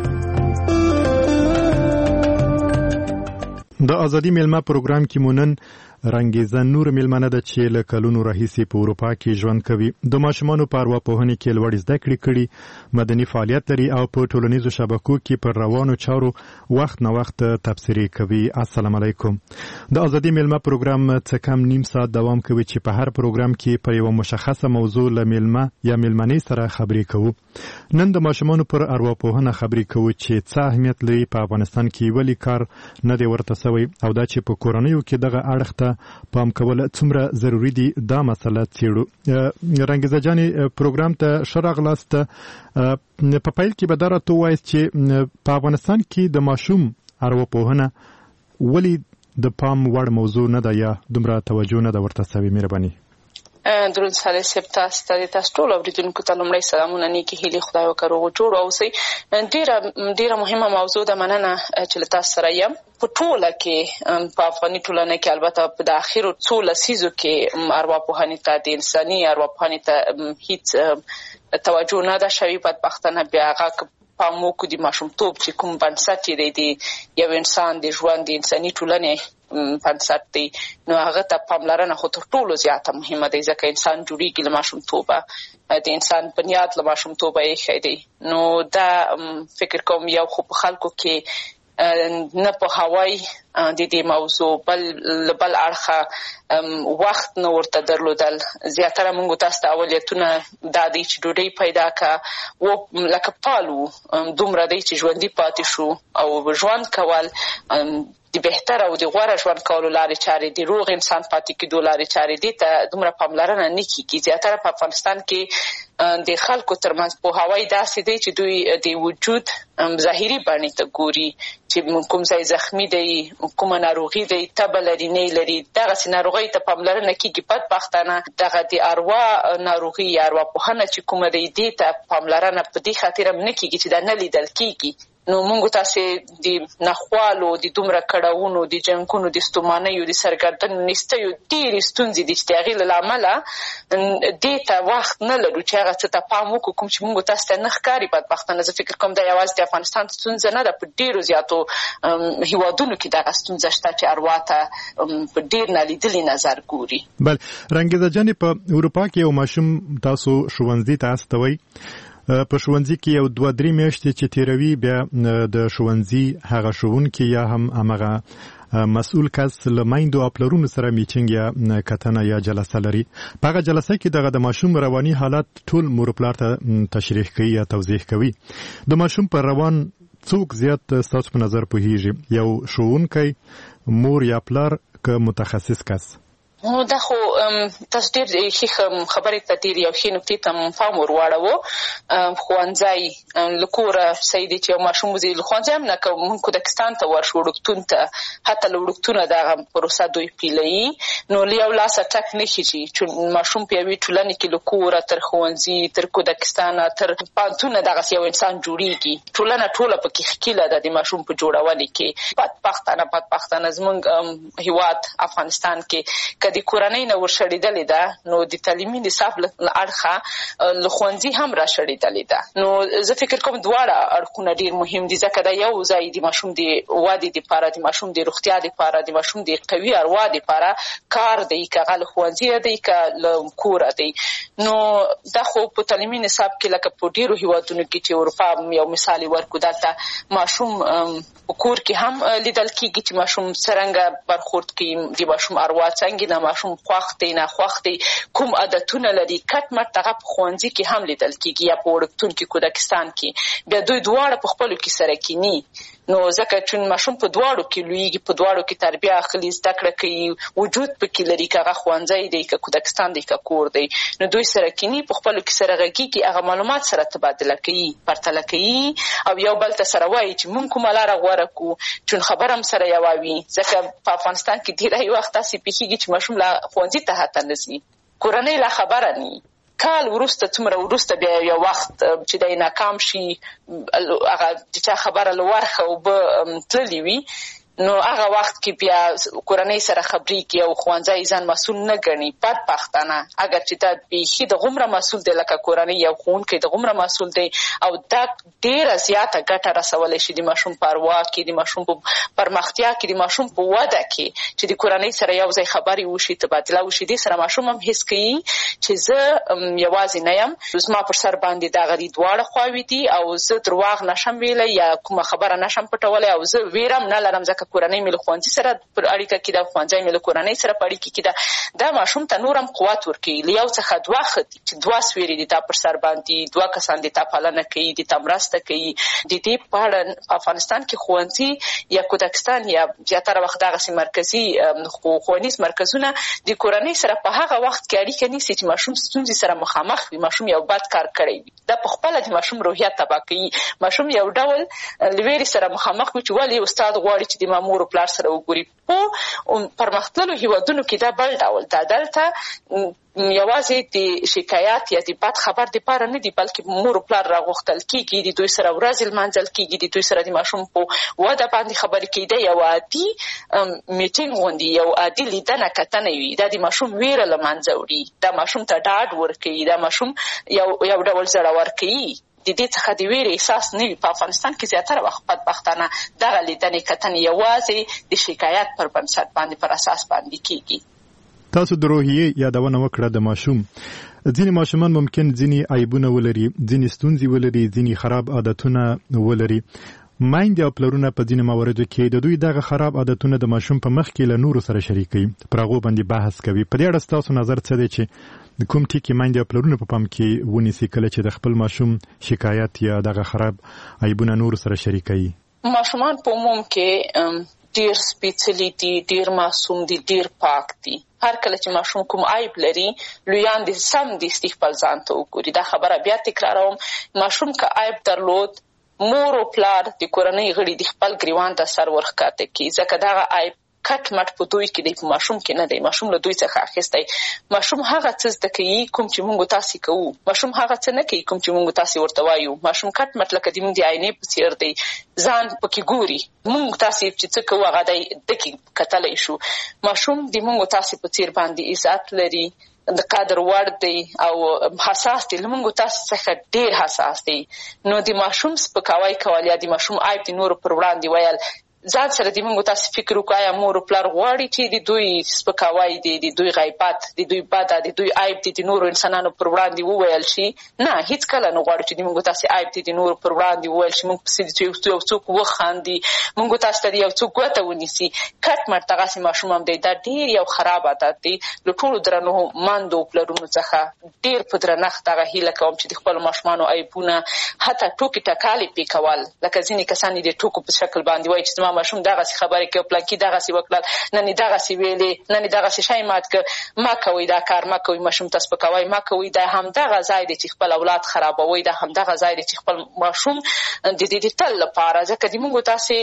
د آزادی میلمه پروګرام کې مونن رنګیزه نور میلمنه ده چې له کلونو راهیسې په اروپا کې ژوند کوي. د ماشومانو په ارواپوهنې کې لوړې زده کړې کړي، مدني فعالیت لري او په ټولنیزو شبکو کې پر روانو چارو وخت نه وخت تبصرې کوي. السلام علیکم. د آزادی میلمه پروګرام څه کم نیم ساعت دوام کوي چې په هر پروګرام کې پر یو مشخصه موضوع له میلمه یا میلمنې سره خبرې کوو. نن د ماشومانو پر ارواپوهنه خبرې کوو چې څه اهمیت لري په افغانستان کې، ولې کار نه دی ورته سوی او دا چې په کورنیو کې دغه اړخ ته پام کول څومره ضروری دي، دا مسله څیړو. رنګیزه جانې پروګرام ته ښه راغلاست. په پیل کې به دا راته ووایاست چې په افغانستان کې د ماشوم ارواپوهنه ولې د پام وړ موضوع نه ده یا دومره توجه نه ده ورته سوې؟ مهرباني. درود صالح صاحب، تاسو ټول اوریدونکو ته لومړی سلامونه، نیکې هیلې، خدای وکړي روغ جوړ اوسئ. ډیره مهمه موضوع ده، مننه چې له تاسو سره یم. په ټوله کې په افغاني ټولنه کې البته په د اخرو څو لسیزو کې ارواپوهنې ته، د انساني ارواپوهنې ته هیڅ توجه نه ده شوې. بدبختانه بیا هغه پام وکړو د ماشومتوب چې کوم بنسټ یې دی یو انسان د ژوند د انساني ټولنې بنسټ دی، نو هغه ته پاملرنه خو تر ټولو زیاته مهمه دی، ځکه انسان جوړیږي له ماشومتوبه، د انسان بنیاد له ماشومتوبه ایښی دی. نو دا فکر کوم یو خو په خلکو کې نه په هوای د دې موضوع بل اړخه وخت نه ورته درلودل. زیاتره موږ تاسو ته اولتونه دا دی چې ډوډۍ پیدا کا و لکه پالو دومره دی چې ژوندۍ پاتې شو او ژوند کول د بهتر او د غوره ژوند کولو لارې چارې، د روغ انسان پاتې کېدو لارې چارې دي ته دومره پاملرنه نه کېږي. زیاتره په افغانستان کې د خلکو ترمنځ پوهاوی داسې دی چې دوی د وجود ظاهري بڼې ته ګوري چې کوم ځای زخمي دی، کومه ناروغي دی، تبه لري نه لري، دغسې ناروغۍ ته پاملرنه کېږي. بدبختانه دغه د اروا ناروغي یا ارواپوهنه چې کومه دی دې ته پاملرنه په دې خاطر هم نه کېږي چې دا نه لیدل کېږي. نو موږ تاسو د نخوالو، د دومره کړاوونو، د جنګونو، د ستومانیو، د سرګردنو نستیو ډېرې ستونزې دي چې د هغې له امله دې ته وخت نه لرو چې هغه څه ته پام وکړو کوم چې موږ تاسو ته نه ښکاري. بدبختانه زه فکر کوم دا یوازې د افغانستان ستونزه نه ده، په ډېرو زیاتو هیوادونو کې دغه ستونزه شته چې اروا ته په ډېر نالیدلي نظر ګوري. بله رنګیزه جانې، په اروپا کې یو ماشوم تاسو ښوونځي ته استوئ، په ښوونځي کې یو 2-3 میاشتې چې تیروي، بیا د ښوونځي هغه ښوونکي یا هم هغه مسؤل کس له میندو او پلرونو سره میټینګ یا کتنه یا جلسه لري. په هغه جلسه کې دغه د ماشوم رواني حالت ټول مور پلار ته تشریح کوي یا توضیح کوي. د ماشوم پر روان څوک زیات ستاسو په نظر پوهیږي، یو ښوونکی، مور یا پلار که متخصص کس؟ نو دا خو تاسو ډېر ښې خبرې ته ډېر یو ښې نکتې ته پام ور واړوو. ښوونځی له کوره صحیح دی چې یو ماشوم وځي، له ښوونځي هم نه که مونږ کودکستان ته ورشو، وړکتون ته، حتی له وړکتونه دغه پروسه دوی پیلوي، نو له یو لاسه ټک نه خیږي چې ماشوم په یوې ټولنې کې له کوره تر ښوونځي تر کودکستانه تر پوهنتونه دغسې یو انسان جوړیږي. ټولنه ټوله پکې ښکیله ده د ماشوم په جوړونې کې. بدبختانه زموږ هېواد افغانستان کې د کورنۍ نه ورشړېدلې ده، نو د تعلیمي نصاب له اړخه له ښوونځي هم راشړېدلې ده. نو زه فکر کوم دواړه اړخونه ډېر مهم دي، ځکه دا یو ځای د ماشوم د ودې دپاره، د ماشوم د روغتیا دپاره، د ماشوم د قوي اروا دپاره کار دی، که هغه له ښوونځي دی که له کوره دی. نو دا خو په تعلیمي نصاب کې لکه په ډېرو هېوادونو کې چې اروپا یو مثال یې ورکړو، دلته ماشوم په کور کې هم لیدل کېږي چې ماشوم څرنګه برخورد کوي، د ماشوم اروا څنګه ده، ماشوم خوښ دی نه خوښ دی، کوم عادتونه لري، کټ مټ هغه په ښوونځي کې هم لیدل کېږي یا په وړکتون کې، کودکستان کې. بیا دوی دواړه په خپلو کې سره کینی، نو ځکه چې ماشوم په دواړو کې لویږي، په دواړو کې تربیه اخلي، زده کړه کوي، وجود پکې لري، که هغه ښوونځی دی، که کودکستان دی، که کور دی. نو دوی سره کینی، په خپلو کې سره غږیږي، هغه معلومات سره تبادله کوي، پرتله کوي او یو بل ته سره وایي چې موږ کومه لاره غوره کړو، چون خبره هم سره یوه وي. ځکه په افغانستان کې ډېری وخت داسې پېښېږي چې ماشوم لا ښوونځي ته حتی نه ځي، کورنۍ لا خبره نه، کال وروسته څومره وروسته بیا یو وخت چې دی ناکام شي، هغه د چا خبره له ورخه اوبه تللې وي، نو هغه وخت کې بیا کورنۍ سره خبرېږي او ښوونځی ځان مسؤل نه ګڼي. بدبختانه اگر چې دا بیخي د غومره مسؤل دی لکه کورنۍ یو ښوونکی د غومره مسؤل دی او دا ډېره زیاته ګټه رسولی شي د ماشوم په اروا کې، د ماشوم په پرمختیا کې، د ماشوم په وده کې، چې د کورنۍ سره یو ځای خبرې وشي، تبادله وشي. دې سره ماشوم هم حس کوي چې زه یوازې نه یم، زما پر سر باندې دغه دواړه خواوې دي او زه درواغ نشم ویلی یا کومه خبره نشم پټولی او زه ویره هم نه لرم ځکه کورنۍ مې له ښوونځي سره پر اړیکه کې ده، ښوونځی مې له کورنۍ سره په اړیکه کې ده. دا ماشوم ته نور هم قوت ورکوي. له یو څخه دوه ښه دي چې دوه سویرې دي تا پر سر باندې، دوه کسان دي تا پالنه کوي، دي تا مرسته کوي. د دې په اړه افغانستان کې ښوونځي یا کودکستان یا زیاتره وخت دغسې مرکزي ښوونیز مرکزونه د کورنۍ سره په هغه وخت کې اړیکه نیسي چې ماشوم ستونزې سره مخامخ وي، ماشوم یو بد کار کړی وي. دا په خپله د ماشوم روحیه تباه کوي. ماشوم یو ډول له ویرې سره مخامخ وي چې ولې استاد غواړي چې د مور او پلار سره وګوري. په پرمختللو هیوادونو کې دا بل ډول ده. دلته یوازې د شکایت یا د بد خبر دپاره نه دي، بلکې مور او پلار راغوښتل کېږي، د دوی سره ورځې لمانځل کېږي، د دوی سره د ماشوم په وده باندې خبرې کېږي. یو عادي میټینګ غوندې یو عادي لیدنه کتنه وي. دا د ماشوم ویره له منځه وړي، دا ماشوم ته ډاډ ورکوي، دا ماشوم یو ډول زړور کوي. د دې څخه د ویرې احساس نه وي. په افغانستان کې زیاتره وخت بدبختانه دغه لیدنې کتنې یوازې د شکایت پر بنسټ باندې پر اساس باندې کېږي. تاسو د روحیې یادونه وکړه د ماشوم. ځینې ماشومان ممکن ځینې عیبونه ولري، ځینې ستونزې ولري، ځینې خراب عادتونه ولري. میندې او پلرونه په ځینې مواردو کې د دوی دغه خراب عادتونه د ماشوم په مخ کې له نورو سره شریکوي، پر هغو باندې بحث کوي. په دې اړه ستاسو نظر څه دی چې د کوم ټکي میندې او پلرونه په پام کې ونیسي کله چې د خپل ماشوم شکایت یا دغه خراب عیبونه نورو سره شریکوي؟ ماشومان په عموم کې ډېر سپېڅلي دي، ډېر معصوم دي، ډېر پاک دي. هر کله چې ماشوم کوم عیب لري، لویان دې سمدستي خپل ځان ته وګوري. دا خبره بیا تکراروم، ماشوم که عیب درلود، مور او پلار د کورنۍ غړي د خپل ګریوان ته سر ورښکته کړي، ځکه دغه عیب کټ مټ په دوی کې دی، په ماشوم کې نه دی. ماشوم له دوی څخه اخیستی. ماشوم هغه څه زده کوي کوم چې موږ تاسې کوو. ماشوم هغه څه نه کوي کوم چې موږ تاسې ورته وایو. ماشوم کټ مټ لکه د موږ د آینې په څېر دی، ځان پکې ګوري. موږ تاسې چې څه کوو هغه دی دکې کتلی شو. ماشوم د موږ تاسې په څېر باندې عزت لري، د قدر وړ دی او حساس دی. له موږ تاسې څخه ډېر حساس دی. نو د ماشوم سپکاوی کول یا د ماشوم عیب د نورو پر وړاندې ویل، ځان سره د موږ تاسې فکر وکړو آیا مور او پلار غواړي چې د دوی سپکاوی دی، د دوی غیبت، د دوی بده، د دوی عیب دی د نورو انسانانو پر وړاندې وویل شي؟ نه، هیڅکله نه غواړو چې د موږ تاسې عیب دی د نورو پر وړاندې وویل شي. موږ پسې یو څوک وخاندي، موږ تاسو ته یو څوک ګوته ونیسي. کټ مټ دغسې ماشوم هم دی. دا ډېر یو خراب عادت دی. له ټولو درنو مندو او پلرونو څخه ډېر په درنښت دغه هیله کوم چې د خپلو ماشومانو عیبونه حتی ټوکې ټکالې پې کول، لکه ځینې کسان د ټوکو په شکل باندې وایي چې زما ماشوم دغسې خبرې کوي، پلانکي دغسې وکړل، نن یې دغسې ویلې، نن یې دغسې شی مات کړ. مه کوئ دا کار، مه کوئ، ماشوم ته سپکاوی مه کوئ. دا همدغه ځای دی چې خپل اولاد خرابوئ. دا همدغه ځای دی چې خپل ماشوم د تل لپاره، ځکه د موږ تاسې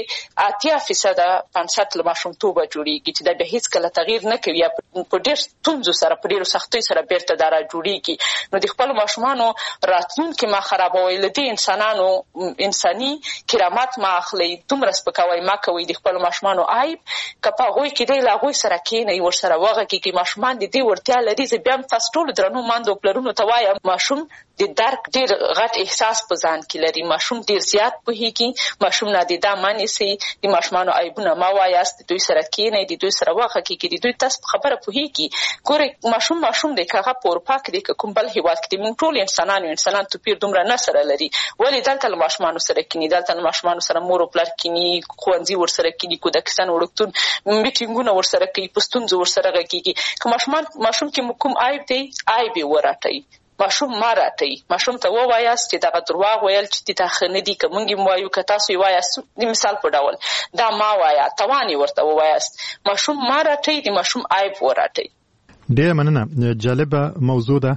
80% بنسټ له ماشومتوبه جوړېږي چې دا بیا هېڅکله تغییر نه کوي، یا په ډېر ستونزو سره، په ډېرو سختیو سره بېرته دا راجوړېږي. نو د خپلو ماشومانو راتلونکي مه خرابوئ. له دې انسانانو انساني کرامت مه اخلئ، دومره سپکاوی مه کوئ. د خپلو ماشومانو عیب که په هغوی کې دی، له هغوی سره کښېنئ، ورسره وغږېږئ. ماشومان د دې وړتیا لري. زه بیا هم تاسو ټولو درنو مندو پلرونو ته وایم، ماشوم د درک ډېر غټ احساس په ځان کې لري. ماشوم ډېر زیات پوهېږي. ماشوم نادیده مه نیسئ. د ماشومانو عیبونه مه وایاست. د دوی سره کښېنئ، د دوی سره وغږېږئ، د دوی تاسو په خبره پوهېږي. ګورئ، ماشوم دی، که هغه په اروپا کې دی، که کوم بل هېواد کې دی، موږ ټول انسانان توپیر دومره نه سره لري. ولې دلته له ماشومانو سره کښېني، دلته له ماشومانو سره مور او پلار کښېني، ښوونځي ورسره کښېني، کودکستان وړکتون میټینګونه ورسره کوي، په ستونزو ورسره غږېږي. که ماشوم کې کوم عیب دی، عیب یې ورټئ. ماشوم ما راټي ماشوم ته ووایاست چې دغه درواغ ویل چې تا خنه دي که مونږ وایو که تاسو وایاست د مثال په ډول دا ما وایا توانی ورته ووایاست ماشوم ما راټي د ماشوم عیب وراټي. ډېره مننه. جالبه موضوع ده.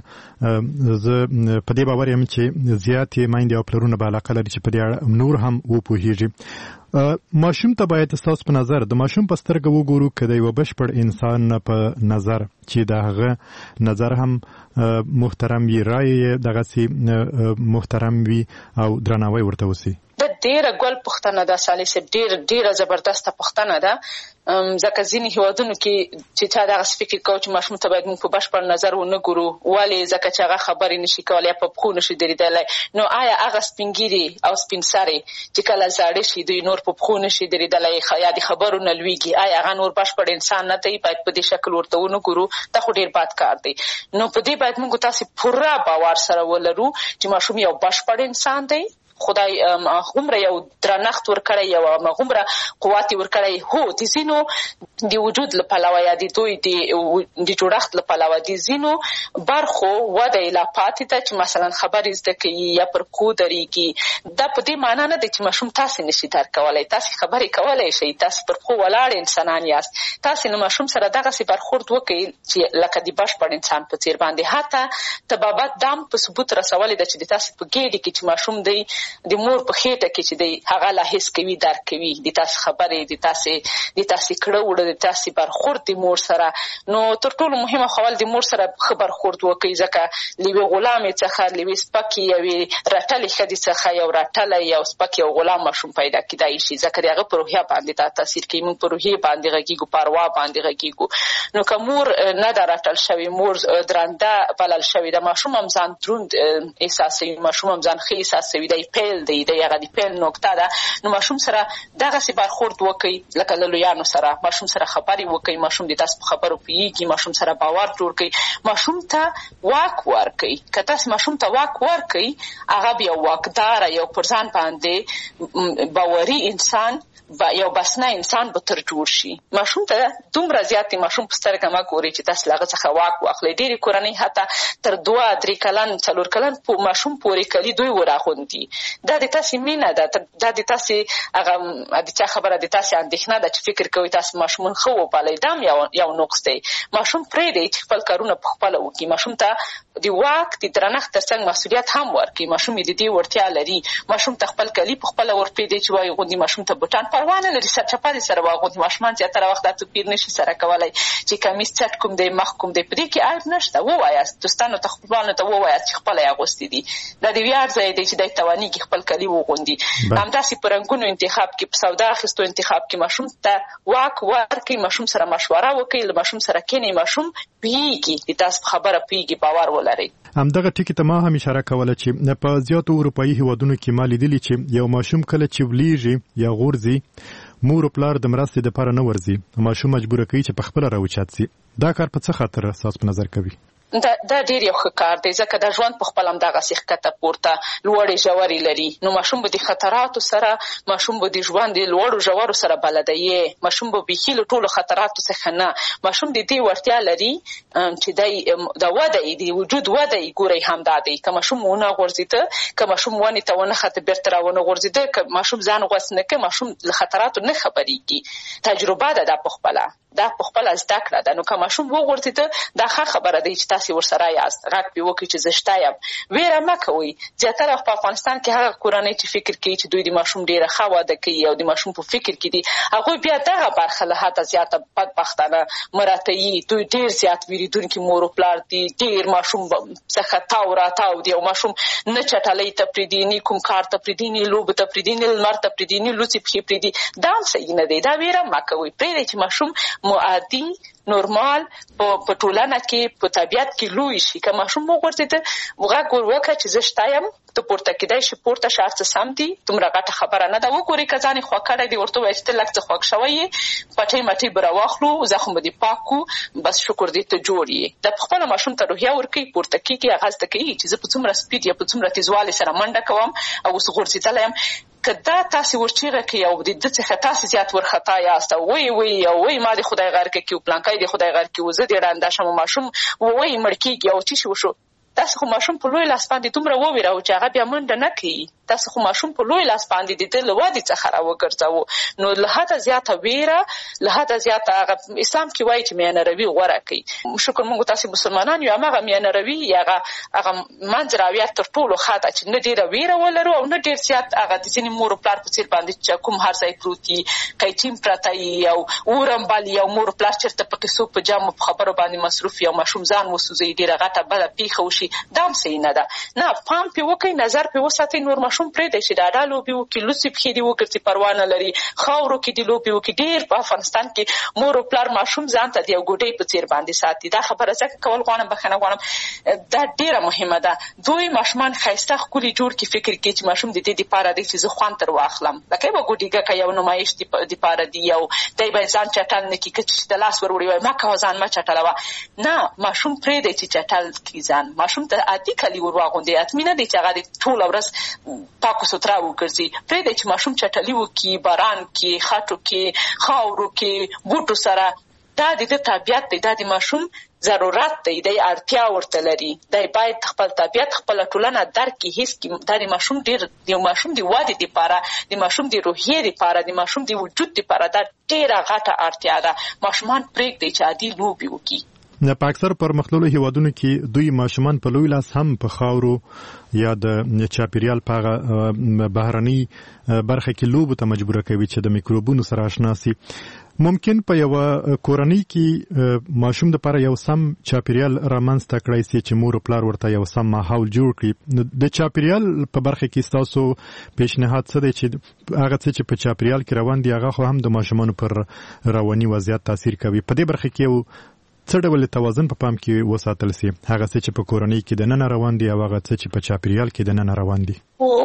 زه په دې باور یم چې زیاتې میندې او پلرونه به علاقه لري چې په دې اړه نور هم وپوهېږي. ماشوم ته باید ستاسو په نظر د ماشوم په سترګه وګورو که د یوه بشپړ انسان په نظر چې د هغه نظر هم محترم وي، رایې یې دغسې محترم وي او درناوی ورته وسي. د ډېره ګل پوښتنه ده صالح صاحب، ډېره زبردسته پوښتنه ده. ځکه ځینې هېوادونو کې چې چا دغسې فکر کوو چې ماشوم ته باید موږ په بشپړ نظر ونه ګورو. ولې؟ ځکه چې هغه خبرې نشي کولی یا په پښو نشي درېدلی. نو آیا هغه سپین ږیري او سپین سرې چې کله زاړه شي دوی نور په پښو نشي درېدلی یا د خبرو نه لویږي، آیا هغه نور بشپړ انسان نه دی؟ باید په دې شکل ورته ونه ګورو. دا خو ډېر بد کار دی. نو په دې باید موږ تاسې پوره باور سره ولرو چې ماشوم یو بشپړ انسان دی. خدای هغومره یو درنښت ورکړی، یو هغومره قوت یې ورکړی. هو د ځینو د وجود له پلوه یا د دوی د جوړښت له پلوه د ځینو برخو وده یې لا پاتې ده چې مثلا خبرې زده کوي یا پر پښو درېږي. دا په دې معنا نه دی چې ماشوم تاسې نشي درک کولی. تاسې خبرې کولی شئ، تاسې پر پښو ولاړ انسانان یاست. تاسې له ماشوم سره دغسې برخورد وکړئ چې لکه د بشپړ انسان په څېر باندې. حتی طبابت دام په ثبوت رسولې ده چې د تاسې په ګېډې کې چې ماشوم دی د مور په خېټه کې چې دی هغه لا حس کوي، درک کوي د تاسې خبرې، د تاسې کړه وړه، د تاسې برخورد د مور سره. نو تر ټولو مهمه خو د مور سره ښه برخورد وکړئ، ځکه له یوې غلامې څخه، له یوې سپکې یوې رټلې ښځې څخه یو رټلی یو سپک یو غلام ماشوم پیدا کېدای شي، ځکه د هغه په روحیه باندې دا تاثیر کوي. موږ په روحیې باندې غږېږو، په اروا باندې غږېږو. نو که مور نه ده رټل شوې، مور درنده بلل شوې ده، ماشوم هم ځان دروند احساسوي، ماشوم هم ځان ښه احساسوي. دی پیل دی، د هغه د پیل نقطه ده. نو ماشوم سره دغسې برخورد وکړئ لکه له لویانو سره. ماشوم سره خبرې وکړئ، ماشوم د تاسو په خبرو پوهېږي، ماشوم سره باور جوړ کړئ، ماشوم ته واک ورکړئ. که تاسو ماشوم ته واک ورکړئ، هغه بیا واکداره یو پر ځان باندې باوري انسان یو بسنه انسان به تر جوړ شي. ماشوم ته دومره زیاتې ماشوم په سترګه مه ګورئ چې تاسو له هغه څخه واک واخلئ. ډېرې کورنۍ حتی تر 2-3 کلن 4 کلن ماشوم پورې کلي دوی وراغوندي. دا د تاسې مینه ده، دا د تاسې هغه د چا خبره د تاسې اندېښنه ده چې فکر کوئ تاسو ماشومان ښه وپالئ. دا هم یو نقص دی. ماشوم پرېږدئ چې خپل کارونه په خپله وکړي. ماشوم ته د واک د درنښت تر څنګ مسؤلیت هم ورکړي. ماشوم یې د دې وړتیا لري. ماشوم ته خپل کالي په خپله ورپرېږدئ چې وایي غوندي. ماشوم ته بوټان پروا نه لري، سرچپه دې سره واغوندي. ماشومان زیاتره وخت دا توپیر نشي سره کولی چې کمیس چټ کوم دی، مخ کوم دی. په دې کې عیب نشته. ووایاست دوستانو ته، خپلوانو ته ووایاست چې خپله یې اغوستي دي. دا د ویاړ ځای دی چې دی توانېږي خپل کالي وغوندي. همداسې په رنګونو انتخاب کې، په سودا اخیستو انتخاب کې ماشوم ته واک ورکړئ. ماشوم سره مشوره وکړئ، له ماشوم سره کښېنئ. ماشوم پوهېږي، د تاسو په خبره پوهېږي، باور ولرئ. همدغه ټکي ته ما هم اشاره کوله چې په زیاتو اروپایي هیوادونو کې ما لیدلي چې یو ماشوم کله چې ولیږي یا غورځي، مور او پلار د مرستې دپاره نه ورځي، ماشوم مجبوره کوي چې په خپله راوچت سي. دا کار په څه خاطر ستاسو په نظر کوي؟ دا ډېر یو ښه کار دی، ځکه دا ژوند په خپل همدغسې ښکته پورته لوړې ژورې لري. نو ماشوم به د خطراتو سره، ماشوم به د ژوند د لوړو ژورو سره بلده یې. ماشوم به بیخي له ټولو خطراتو څخه نه. ماشوم د دې وړتیا لري چې د وده یې، د وجود وده یې ګورئ همدا دی. که ماشوم ونه غورځېده، که ماشوم ونې ته ونه خته بېرته را ونه غورځېده، که ماشوم ځان غوڅ نه کړي، ماشوم له خطراتو نه خبرېږي. تجربه ده دا په خپله، دا په خپله زده کړه ده. نو که ماشوم وغورځېده، دا ښه خبره دی چې تاسې ورسره یاست. غږ پرې وکړئ چې زه شته یم. ویره مه کوئ. زیاتره په افغانستان کې هغه کورنۍ چې فکر کوي چې دوی د ماشوم ډېره ښه واده کوي او د ماشوم په فکر کې دي، هغوی بیا دغه برخه له حده زیاته بدبختانه مراعتوي. دوی ډېر زیات ویرېدونکي مور و پلار دي. ډېر ماشوم څخه تاو راتاو دي او ماشوم نه چټلۍ ته پرېږدي، نه کوم کار ته پرېږدي، نه لوبو ته پرېږدي، نه لمر ته پرېږدي، نه لوڅې پښې پرېږدي. دا هم صحیح نه دی. دا ویره مه کوئ. پرېږدئ چې ماشوم عادي نورمال په ټولنه کې په طبیعت کې لوی شي. که ماشوم وغورځېده، غږ ور وکړه چې زه شته یم، ته پورته کېدای شي، پورته شه، هر څه سم دي، دومره غټه خبره نه ده. وګورئ که ځان یې خوږ کړی دی، ورته ووایه چې ته لږ څه خوږ شوی یې، پټۍ مټۍ به راواخلو، زخم به دې پاک کړو، بس شکر دې ته جوړ یې. دا پخپله ماشوم ته روحیه ورکوي، پورته کېږي، هغه زده کوي چې زه په څومره سپیډ یا په څومره تیزوالي سره منډه کوم او اوس غورځېدلی یم. که دا تاسې ورچیغه کوي او د ده څخه تاسې زیات ورخطا یاست او وایي ما د خدای غر کې او پلانکی د خدای غر کې، زه دې ړنده شم، ماشوم وایي مړ کېږي او څه شي وشو، دا تاسو خو ماشوم په لوی لاس باندې دومره وویراو چې هغه بیا منډه نه کوي. تاسو خو ماشوم په لوی لاس باندې د له وادي څخه راوګرځاوه. نو له حده زیاته ویره، له حده زیاته هغه اسلام کې وایي چې میانه روي غوره کوي. شکر موږ تاسو مسلمانان یو، هغه میانه روي هغه منځراویه تر ټولو ښه ده چې نه ډېره ویره ولرو او نه ډېر زیات هغه د ځینې مور پلار په څیر باندې چې کوم هر ځای پروت دي کیچیم پرته او اورم بالی او مور پلار چېرته په قصو په جامو په خبرو باندې مصروف یا ماشوم ځان وسوځي ډېره غټه بده پیښه وشي. دا هم صحیح نه ده. نه، پام پې وکړئ، نظر پې وساتئ. نور ماشوم پرېږدئ چې ډاډه لوبې وکړي، لوڅې پښې دې وګرځي، پروا نه لري، خاورو کې دې لوبې وکړي. ډېر په افغانستان کې مور او پلار ماشوم ځان ته د یو ګوډۍ په څېر باندې ساتي. دا خبره ځکه کول غواړم، بښنه غواړم، دا ډېره مهمه ده. دوی ماشومان ښایسته ښکلي جوړ کړي، فکر کوي چې ماشوم د دې دپاره دی چې زه خوند تر واخلم. لکه یوه ګوډیګکه یو نمایش دپاره دي، یو دی باید ځان چټل نه کړي، که چې د لاس ور وړي وایي مه کوه ځان مه چټلوه. نه، ماشوم پرېږدئ چې چټل کړي ځان. ماشوم ته عادي کالي ور واغوندئ، حتمي نه دی چې هغه د ټوله ورځ پاکو سوتره وګرځي. پرېږدئ چې ماشوم چټلي وکړي، باران کې، خټو کې، خاورو کې، بوټو سره. دا د ده طبیعت دی، دا د ماشوم ضرورت دی، دی اړتیا ورته لري. دی باید خپل طبیعت، خپله ټولنه درک کړي، حس کړي. دا د ماشوم د ماشوم د ودې دپاره، د ماشوم د روحیې دپاره، د ماشوم د وجود دپاره دا ډېره غټه اړتیا ده. ماشومان پرېږدئ چې عادي لوبې وکړي. په اکثر پرمختللو هیوادونو کې دوی ماشومان په لوی لاس هم په خاورو یا د چاپیریال په بهرني برخه کې لوبو ته مجبوره کوي چې د میکروبونو سره آشنا سي. ممکن په یو کورنۍ کې ماشوم د لپاره یو سم چاپیریال رامنځته کړی سي چې مور او پلار ورته یو سم ماحول جوړ کړي. د چاپیریال په برخه کې تاسو پیشنهاد څه دی چې هغه څه چې په چاپیریال کې روان دي هغه خو هم د ماشومانو پر رواني وضعیت تاثیر کوي. په دې برخه کې یو څه ډول توازن په پام کې وساتل سي، هغه څه چې په کورنۍ کې دننه روان دي او هغه څه چې په چاپیریال کې دننه روان دي؟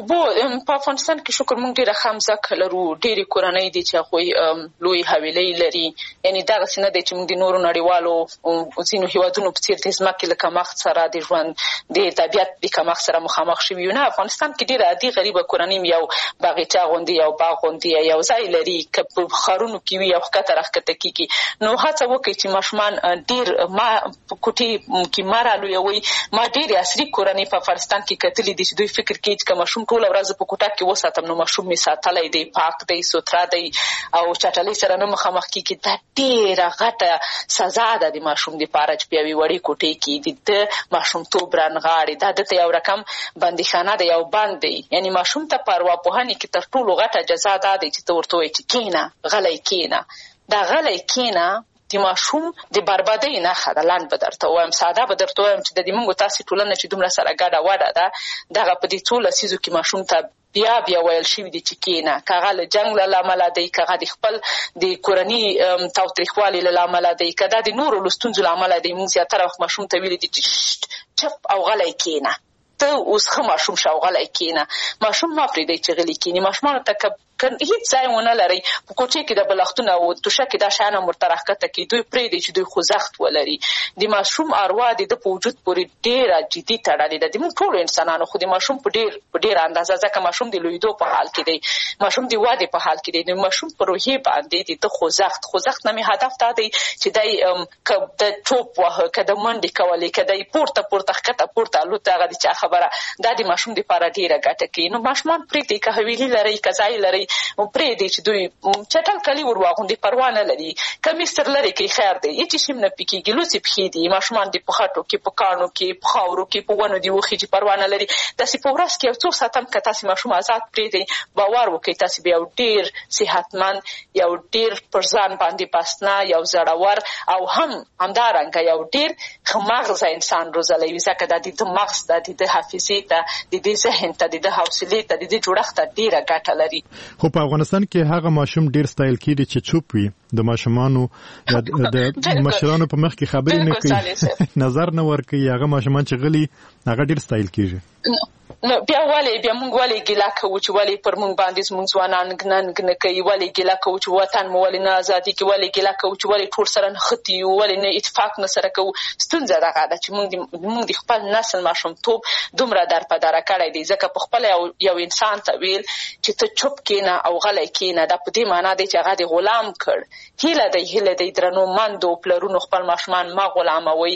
په افغانستان کې شکر موږ ډېره ښه مځکه لرو، ډېرې کورنۍ دي چې هغوی لوی حویلۍ لري. یعنې دغسې نه دی چې موږ د نورو نړیوالو ځینو هېوادونو په څېر د ځمکې له کمښت سره، د ژوند د طبیعت د کمښت سره مخامخ شوي یو. نه، افغانستان کې ډېره عادي غریبه کورنۍ یو باغچه غوندې، یو باغ غوندې یو ځای لري، که په ښارونو کې وي او ښکته راښکته کېږي. نو هڅه وکړئ چې ماشومان ډېر په کوټې کې مه رالویوئ. ما ډېرې عصري کورنۍ په افغانستان کې کتلي دي چې دوی فکر کوي چې ماشوم ټوله ورځ په کوټه کې وساتم نو ماشوم مې ساتلی دی، پاک دی، سوتره دی او چټلۍ سره نه مخامخ کېږي. دا ډېره غټه سزا ده د ماشوم دپاره چې په یوې وړې کوټې کې د ماشومتوب رانغاړي. دا دته یو رقم بندیخانه ده، یو بند دی. یعنې ماشوم ته په ارواپوهنې کې تر ټولو غټه جزا دا دی چې ته ورته وایې چې کېنه، غلی کېنه. دا غلی کېنه د ماشوم د بربادۍ نښه ده. لنډ به درته ووایم، ساده به درته ووایم چې د دې موږ تاسې ټولنه چې دومره سره ګډه وډه ده، دغه په دې څو لسیزو کې ماشوم ته بیا ویل شوي دي چې کېنه. که هغه له جنګ له امله دی، که هغه د خپل د کورني تاوتریخوالي له امله دی، که دا د نورو له ستونزو له امله دی، موږ زیاتره وخت ماشوم ته ویلي دي چې چپ او غلی کېنه، ته اوس ښه ماشوم شه او غلی کېنه. ماشوم مه پرېږدئ چې غلي کېني. ماشومانو ته که هېڅ ځای ونه لرئ، په کوټې کې د بلښتونه او توشکې دا شیان هم ورته راښکته کړي، دوی پرېږدئ چې دوی خوځښت ولري. د ماشوم اروا د ده په وجود پورې ډېره جدي تړلې ده. د موږ ټولو انسانانو، خو د ماشوم په ډېره اندازه، ځکه ماشوم د لویدو په حال کې دی، ماشوم د ودې په حال کې دی. د ماشوم په روحیې باندې د ده خوځښت نه مې هدف دا دی چې دی که د ټوپ وهه، که د منډې کولې، که دی پورته ښکته پورته الوت، هغه د چا خبره، دا د ماشوم دپاره ډېره ګټه کوي. نو ماشومان پرېږدئ، که حویلي لرئ، که ځای لرئ، پرېږدئ چې دوی چټل کالي ور واغوندي، پروا نه لري. کمیس تر لرې کړئ، خیر دی، هېڅ شي هم نه پې کېږي. لوڅې پښې دي، ماشومان دي په خټو کې، په کاڼو کې، په خاورو کې، په ونو دي وخېږي، پروا نه لري. داسې په ورځ کې یو څو ساعته هم که تاسې ماشوم آزاد پرېږدئ، باور وکړئ تاسې به یو ډېر صحتمند، یو ډېر پر ځان باندې بسنه، یو زړور او هم همدارنګه یو ډېر ښه مغزه انسان روزلی وي. ځکه دا د ده مغز ته، د ده حافظې ته، د ده ذهن ته، د ده حوصلې ته، د ده جوړښت ته ډېره ګټه لري. خو په افغانستان کې هغه ماشوم ډېر ستایل کېږي چې چوپ وي، د ماشومانو یا د مشرانو په مخ کې خبرې نه کوي، نظر نه ورکوي. هغه ماشومان چې غلي، هغه ډېر ستایل کېږي. نو بیا موږ ولې ګیله کوو چې ولې پر موږ باندې زموږ ځوانان ننګ نه کوي؟ ولې ګیله کوو چې وطن مو ولې نه ازادي کوي؟ ولې ګیله کوو چې ولې ټول سره نښتي یو؟ ولې نه اتفاق نه سره کوو؟ ستونزه دغه ده چې موږ د خپل نسل ماشومتوب دومره درپدره کړی دی. ځکه په خپله یو انسان ته ویل چې ته چوپ کېنه او غلی کېنه، دا په دې معنا دی چې هغه دې غلام کړ. هیله دی درنو مندو پلرونو خپل ماشومان مه غلاموئ، خپل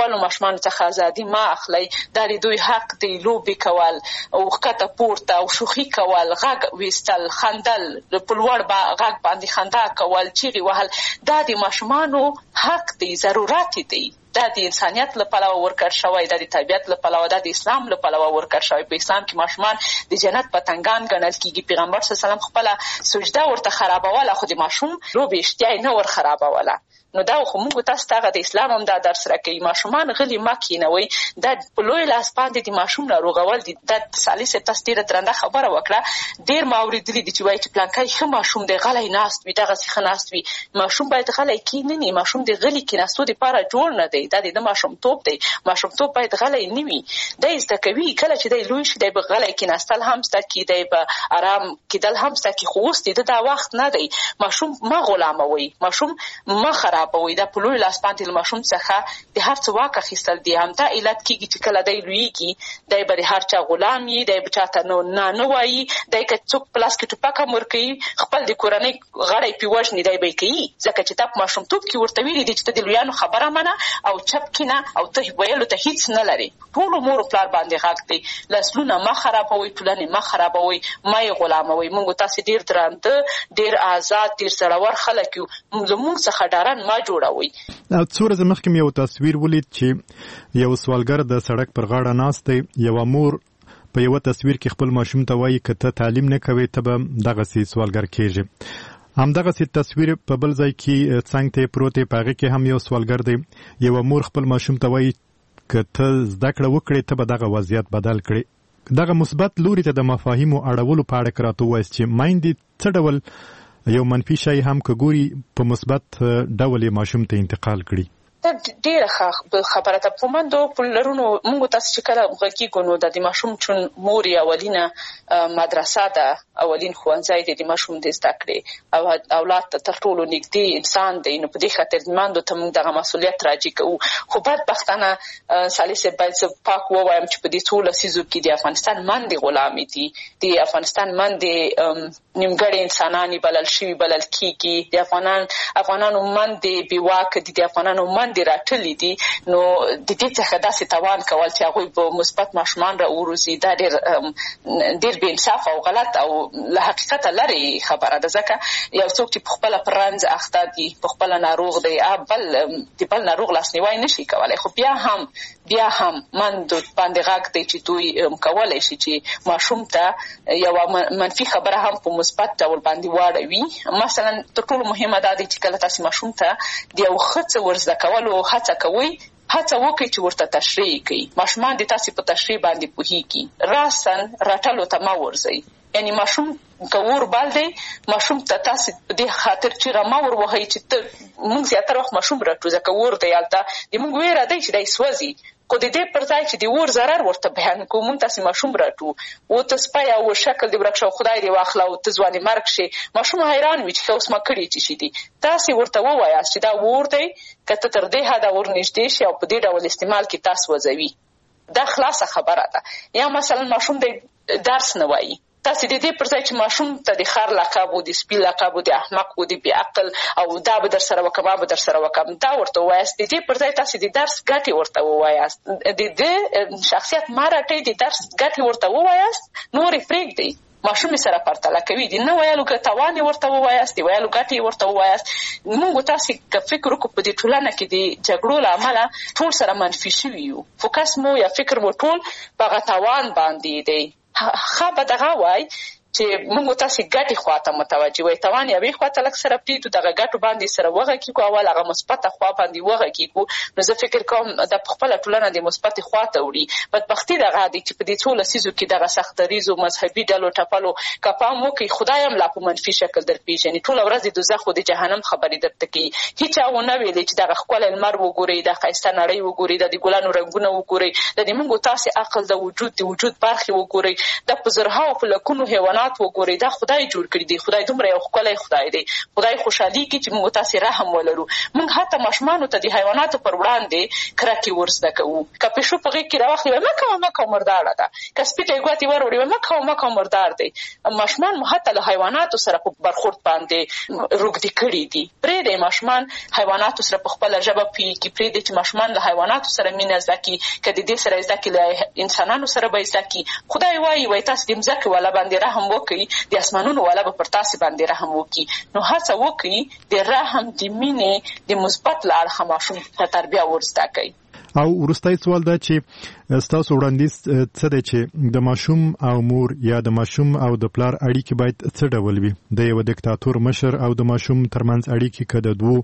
خپل ماشومان څخه ازادي ما اخلي. دا دوی حق دی، لوبي کول او ښکته پورته او شوخي کول، غږ ویستل، خندل، په لوړ غږ باندې خندا کول، چیغې وهل، دا د ماشومانو حق دی، ضرورت دی. دا د انسانیت لپاره ورکړ شوی، دا د طبیعت لپاره، دا د اسلام لپاره ورکړ شوی. په اسلام کې ماشومان د جنت پتنګان ګڼل کیږي. پیغمبر صلی الله علیه وسلم خپل سجده ورته خرابوله، خو د ماشوم لوبې اشتیا نه ور خرابوله. نو دا خو موږ تاسو ته د اسلام هم دا درس راکوي. ماشومان غلي مه کینوئ. دا په لوی لاس باندې د ماشوم ناروغول دي. دا سالي صاحب تاسو ډېره درنده خبره وکړه. ډېر ما اورېدلي دي چې وایي چې پلانکی ښه ماشوم دی، غلی ناست وي، دغسې ښه ناست وي. ماشوم باید غلی کینني. ماشوم د غلي کیناستو دپاره جوړ نه دی. دا د ماشومتوب دی. ماشومتوب باید غلی نه وي. دی زده کوي. کله چې دی لوی شي دی به غلی کیناستل هم زده کړي، دی به ارام کېدل هم زده کړي. خو اوس د ده دا وخت نه دی. ماشوم مه غلاموئ، ماشوم مه خرابوئ. دا په لوی لاس باندې له ماشوم څخه د هر څه واک اخیستل دي. همدا علت کېږي چې کله دی لویېږي دی به د هر چا غلام وي، دی به چاته نه وایي. دی که څوک په لاس کې ټوپک هم ورکوي، خپل د کورنۍ غړی پرې وژني، دی به یې کوي. ځکه چې تا په ماشومتوب کې ورته ویلي دي چې ته د لویانو خبره منه او چپ کینه او ته ویلو ته هېڅ نه لرې. ټولو مور پلار باندې حق دی. نسلونه مه خرابوئ، ټولنې مه خرابوئ، مه یې غلاموئ. موږ تاسې ډېر درانده، ډېر آزاد، ډېر زړور خلک یو. زموږ څخه ډارن مه جوړوئ. څو ورځې مخکې مې یو تصویر ولید چې یو سوالګر د سړک پر غاړه ناست دی. یوه مور په یوه تصویر کې خپل ماشوم ته وایي که ته تعلیم نه کوې ته به دغسې سوالګر کېږې. همدغسې تصویر په بل ځای کې څنګ ته پروت دی، په هغې کې هم یو سوالګر دی. یوه مور خپل ماشوم ته وایي که ته زده کړه وکړې ته به دغه وضعیت بدل کړې. دغه مثبت لوري ته د مفاهیمو اړولو په اړه که راته ووایاست چې میندې څه ډول یو منفي شی هم که ګوري په مثبت ډول یې ماشوم ته انتقال کړي. دا ډېره ښه خبره ده. په منډو په لرونو موږ تاسو چې کله غږیږو نو د ماشوم چون مور یې اولینه مدرسه ده، اولین ښوونځی دی د ماشوم د زده کړې، او اولاد ته تر ټولو نږدې انسان دی. نو په دې خاطر منډو ته موږ دغه مسؤلیت راجع کوو. خو بدبختانه سالي صاحب باید زه پاک ووایم چې په دې څو لسیزو کې د افغانستان منډې غلامې دي. د افغانستان منډې نیمګړې انسانانې بلل کېږي. د افغانانو منډې بېواکه دي، د افغانانو منډې راټلې دي. نو د دې څخه داسې توان کول چې هغوی به مثبت ماشومان راوروزي، دا ډېر بې انصاف او غلط او له حقیقته لرې خبره ده. ځکه یو څوک چې په خپله په رنځ اخته دي، په خپله ناروغ دی، د بل ناروغ لاسنیوی نشي کولی. خو بیا هم من باندې غږ دی چې دوی کولی شي چې ماشوم ته یوه منفي خبره هم په مثبت ډول باندې واړوي. مثلا تر ټولو مهمه دا دی چې کله تاسې ماشوم ته د یو ښه څه ور زده کولو هڅه کوئ، هڅه وکړئ چې ورته تشریح کړئ. ماشومان د تاسې په تشریح باندې پوهېږي. راسن رټلو ته مه ورځئ. یعنی ماشوم که اور بل دی، ماشوم ته تاسې په دې خاطر چیغه مه ور وهئ چې ته موږ زیاتره وخت ماشوم رټو ځکه اور دی هلته د موږ ویره دی چې دی سوځي. خو د دې پر ځای چې د اور ضرر ورته بیان کوو، موږ تاسې ماشوم رټو. و ته سپی او شکل دې ورک شو، خدای دې واخله او ته ځوانې مرګ شي. ماشوم حیران وي چې ښه اوس ما کړي چې شي دي. تاسې ورته ووایاست چې دا اور دی، که ته تر دې حده ور نږدې شي او په دې ډول استعمال کې تاسو وځوي، دا خلاصه خبره ده. یا مثلا ماشوم دی درس نه وایي، تاسې د دې پر ځای چې ماشوم ته د خر لقب و د سپي لقب و د احمق و د بې عقل او دا به در سره وکم دا به در سره وکم دا ورته ووایاست. د دې پر ځای تاسې د درس ګټې ورته ووایاست. د دې شخصیت مه رټئ، د درس ګټې ورته ووایاست، نورې پرېږدئ. ماشوم یې سره پرتله کوي. د نه ویلو تاوان یې ورته ووایاست، د ویلو ګټې یې ورته ووایاست. موږ تاسې که فکر وکړو په دې ټولنه کې د جګړو له امله ټول سره منفي شوي یو. فوکس مو یا فکر مو ټول په هغه تاوان باندې دی. ښه به دغه وای چې موږ تاسې ګټې خواته متوجه وای، توان یوې خواته لږ سره پرېږدو، دغه ګټو باندې سره وغږېږو، اول هغه مثبته خوا باندې وغږېږو. نو زه فکر کوم دا په خپله ټولنه د مثبتې خواته وړي. بدبختي دغه دی چې په دې څو لسیزو کې دغه سخت دریځو مذهبي ډلو ټپلو که پام وکړئ، خدای هم لا په منفي شکل در پېژني. ټوله ورځ د دوزخ او د جهنم خبرې درته کوي. هېچا ونه ویلې چې دغه ښکلی لمر وګورئ، دا ښایسته نړۍ وګورئ، دا د ګلانو رنګونه وګورئ، دا د موږ تاسې عقل د وجود برخې وګورئ. دا په زرهاو په لکونو حیوانات حیوانات وګورئ دا خدای جوړ کړي دي. خدای دومره یو ښکلی خدای دی. خدای خوشحالي کړي چې موږ تاسې رحم ولرو. موږ حتی ماشومانو ته د حیواناتو پر وړاندې کرکې ورزده کوو. که پیشو په غېږ کې راواخلي وایي مه کوه مه کوه مرداره ده. که سپي ته یې ګوتې وروړي وایي مه کوه مه کوه مردار دی. ماشومان مو حتی له حیواناتو سره په برخورد باندې روږدي کړي دي. پرېږدئ ماشومان حیواناتو سره په خپله ژبه پوهېږي. پرېږدئ چې ماشومان له حیواناتو سره مینه زده کړي. که د دې سره زده کړي له انسانانو سره به زده کړي. خدای وایي تاسې د مځکې والا باندې رحم وکړئ د اسمانونو والا به پر تاسې باندې رحم وکړي. نو هڅه وکړئ د رحم د مینې د مثبت له اړخه ماشوم ته تربیه ورزده کړئ. او وروستی سوال دا چې ستاسو وړاندیز څه دی چې د ماشوم او مور یا د ماشوم او د پلار اړیکې باید څه ډول وي؟ د یو دیکتاتور مشر او د ماشوم ترمنځ اړیکې که د دوو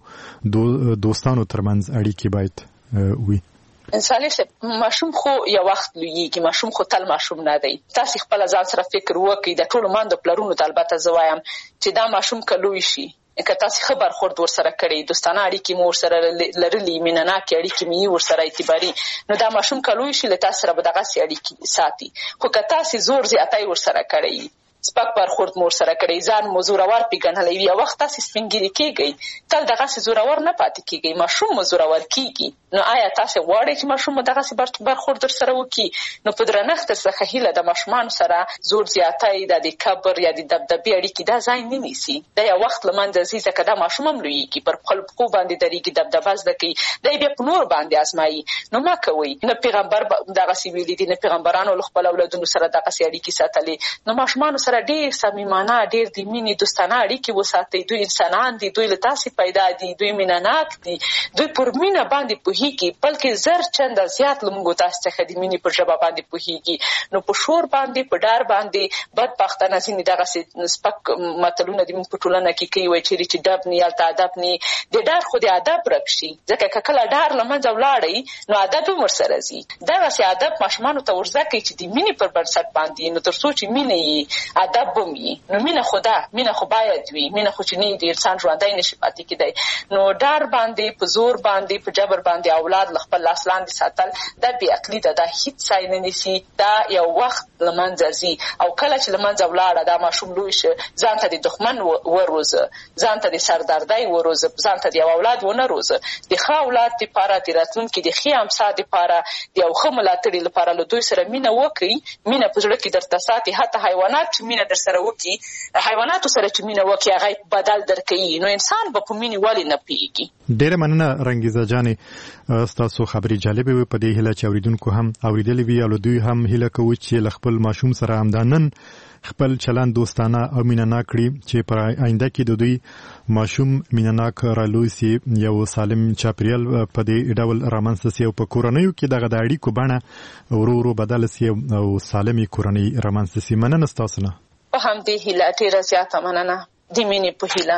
دوستانو ترمنځ اړیکې باید وي؟ صالح صاحب ماشوم خو یو وخت لویږي. ماشوم خو تل ماشوم نه دی. تاسې خپله ځان سره فکر وکړئ. د ټولو ماندو پلرونو ته البته زه وایم چې دا ماشوم که لوی شي که تاسې ښه برخورد ورسره کړئ دوستانه اړیکې مو ورسره لرلي مینهناکې اړیکې مو یې ورسره اعتباري نو دا ماشوم که لوی شي له تاسې سره به دغسې اړیکې ساتي. خو که تاسې زور زیاتی ورسره کړئ سپک برخورد مو ورسره کړئ ځان مو زورور پېژنلی وي یو وخت تاسې سپین ګیري کېږئ تل دغسې زورور نه پاتې کېږئ ماشوم مو زورور کېږي. نو آیا تاسې غواړئ چې ماشوم مو دغسې برخورد درسره وکړي؟ نو په درنښت څخه هیله د ماشومانو سره زور زیاتی دا د کبر یا د دبدبې اړیکې دا ځای نه نیسي. دا یو وخت له منځه ځي ځکه دا ماشوم هم لویېږي پر خپلو پښو باندې درېږي دبدبه زده کوي دا یې بیا په نور باندې ازمایي. نو مه کوئ. نه پیغمبر دغسې ویلي دي نه پیغمبرانو له خپلو اولادونو سره دغسې اړیکې ساتلې. نو ماشومانو سره ډېر صمیمانه ډېر د مینې دوستانه اړیکې وساتئ. دوی انسانان دي دوی له تاسې پیدا دي دوی مینهناک دي دوی پر مینه باندې پوهېږي بلکې زر چنده زیات له موږ تاسو څخه د مینې پر ژبه باندې پوهېږي. نو په شور باندې په ډار باندې بدبختانه ځینې دغسې سپک متلونه د موږ په ټولنه کې کوي وایي چېرې چې ډب نه هلته ادب نه د ډار خو د ادب ورک شي ځکه که کله ډار له منځه ولاړئ نو ادب هم ورسره ځي. دغسې ادب ماشومانو ته ورزده کړئ چې د مینې پر بنسټ باندې نو تر څو چې مینه یي ادب هم وي نو مینه خو ده مینه خو باید وي. مینه خو چې نه د انسان ژوندی نشي پاتې کېدی. نو ډار باندې په زور باندې په جبر باندې اولاد له خپل لاس لاندې ساتل دا بې عقلي ده. دا هېڅ ځای نه نیسي. دا یو وخت له منځه ځي او کله چې له منځه ولاړه دا ماشوم لوی شه ځان ته د دښمن وروزه ځان ته د سردردۍ وروزه ځان ته د یو اولاد ونه روزه. د ښه اولاد دپاره د راتلونکي د ښې امسا دپاره د یو ښه ملاتړي لپاره له دوی سره مینه وکړئ. مینه په زړه کې درته ساتي. حتی حیوانات چې مینه در سره وکړي حیواناتو سره چې مینه وکړي هغه بدل درکوي نو انسان به په مینې ولې نه پوهېږي. ډېره مننه رنګیزه جانې ستاسو خبرې جالبې وې. په دې هیله چې اورېدونکو هم اورېدلې وي او له دوی هم هیله کوو چې له خپل ماشوم سره همدا نن خپل چلند دوستانه او مینهناک کړي چې په آینده کې د دوی ماشوم مینهناک رالوی سي یو سالم چاپریال په دې ډول رامنځته سي او په کورنیو کې دغه د اړیکو بڼه ورو ورو بدله سي او سالمې کورنۍ رامنځته سي. مننه ستاسو نه. په همدې هیله ډېره زیاته مننه د مینې په هیله.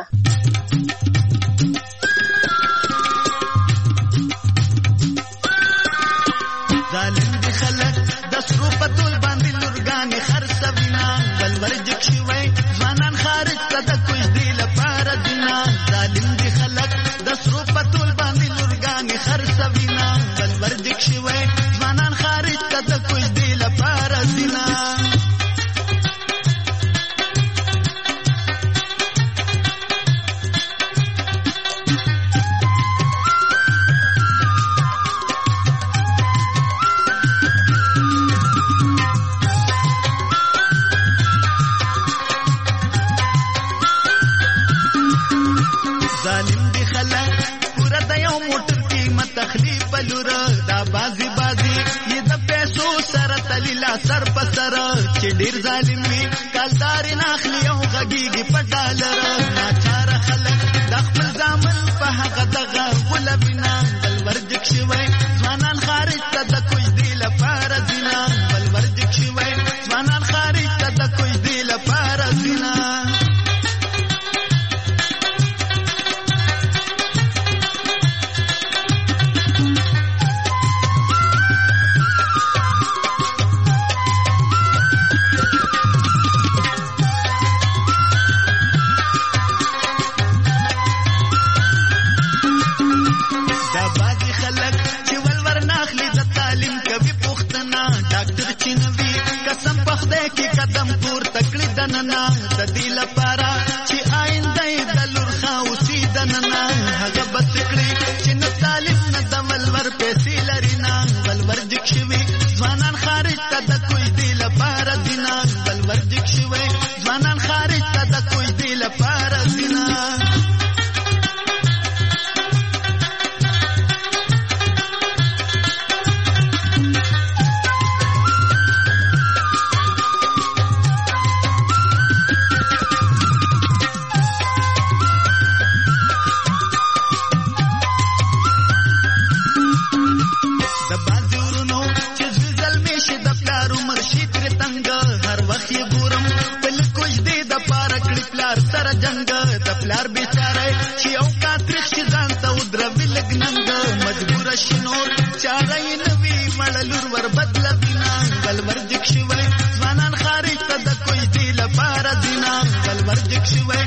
ظالم دي خلک د سرو په تول باندې لورګانې خرڅوینه بل ورجک شوی ځوانان خارج ته د کوژدې لپاره ځینه. ظالم دي خلک د سرو په تول باندې لورګانې خرڅوینه بل ورجک شوی ځوانان خارج ته د کوژدې لپاره ځینه. سر په سر چې ډېر ظالم وي کلدار ناخلي او غږیږي په ډالر. ناچاره خلک د خپل زامن په هغه دغه غولوینه بل ورجک شوی ځوانان خارج ته د کوژدې لپاره ځینه بل ورجک شوی ځوانان خارج ته د کوژدې لپاره ځینه. دننا د دې لپاره چې آینده د لور خاوسي دننا هغه بسکړي چې نه طالب نه د ولور پیسې لري نه ولور جک شوي ځوانان خارج ته د کوئی دی لپاره دینا ولور جک شوي ځوانان خارج ته د کوئی دی لپاره دینا پلار بیچاره چې او کا ترخ شي ځان ته ودروي لګننګ مجبور شنور چاره یې نوي مړلور ور بدل بنا ولور جک شوی ځوانان خارج ته د کوئی دی لپاره دینا ولور جک شوی